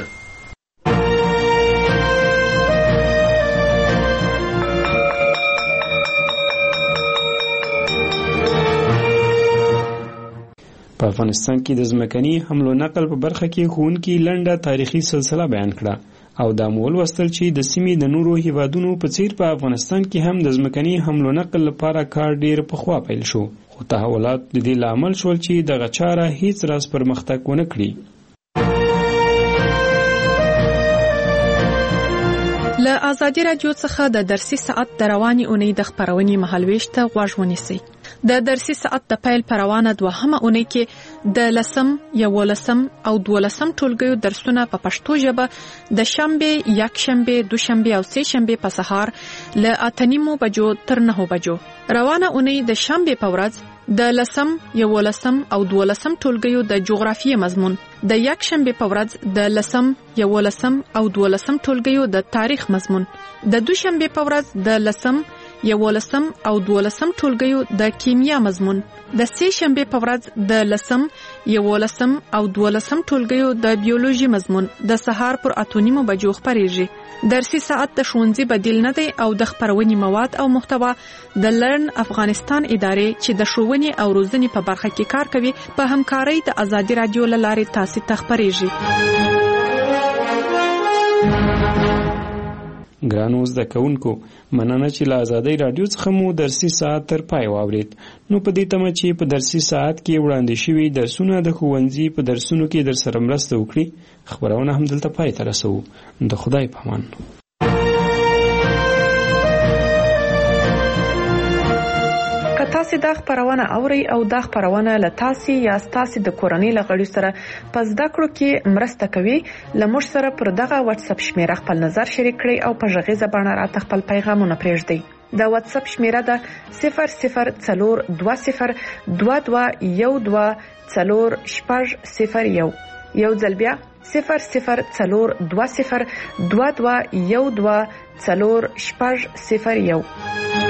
په افغانستان کې د ځمکني حمل و نقل په برخه کې ښوونکي لنډه تاریخي سلسله بیان کړه او دا مو ولوستل چې د سیمې د نورو هیوادونو په څیر په افغانستان کې هم د ځمکني حمل و نقل لپاره کار ډیر پخوا پیل شو، خو تحولات د دې لامل شول چې دغه چاره هیڅ راز پرمختګ ونه کړي. له ازادي راډیو څخه د درسي ساعت د رواني اونۍ د خبرونې مهالويش ته غوږ ونیسئ. د درسي ساعت د پیل پروانه دوهمه اونۍ کې د لسم، یولسم او دولسم ټولګیو درسونه په پښتو ژبه د شنبه، یکشنبه، دوشنبه او سه شنبه په سهار له اته نیمو بجو تر نهو بجو. روانه اونۍ د شنبه په ورځ د لسم یولسم او دولسم ټولګیو د جغرافیې مضمون، د یک شنبه په ورځ د لسم یولسم او دولسم ټولګیو د تاریخ مضمون، د دوشنبه په ورځ د لسم یولسم او دولسم ټولګیو د کیمیا مضمون، د سه شنبه په ورځ د لسم یولسم او دولسم ټولګیو د بیولوژي مضمون د سهار پر اتونیمو بجو خبرېږي. درسي ساعت د ښوونځي بدیل نه دی او د خبرونې مواد او محتوا د لرن افغانستان ادارې چې د ښوونې او روزنې په برخه کې کار کوي په همکارۍ د ازادي رادیو له لارې تاسو ته خبرېږي. ګرانو زده کوونکو، مننه چې له ازادي رادیو څخه مو درسي ساعت تر پای واورید. نو په دې تمه چې په درسي ساعت کې وړاندې شوي درسونه د ښوونځي په درسونو کې در سره مرسته وکړي. خبرونه هم دلته پای ته رسوو. د خدای په امان. که تاسو دا خبرونه اورئ او دا خبرونه له تاسو یا تاسو د کورنۍ له غړي سره په زده کړو کې مرسته کوي، لمر سره پر دغه واتس اپ شمیره خپل نظر شریک کړئ او په ژغیزه باندې راته خپل پیغامونه پرېږدئ. د واتس اپ شمیره ده صفر صفر څلور دوه صفر دوه دوه یو دوه څلور شپږ صفر یو. یو ځل بیا صفر صفر څلور دوه صفر دوه دوه یو دوه څلور شپږ صفر یو.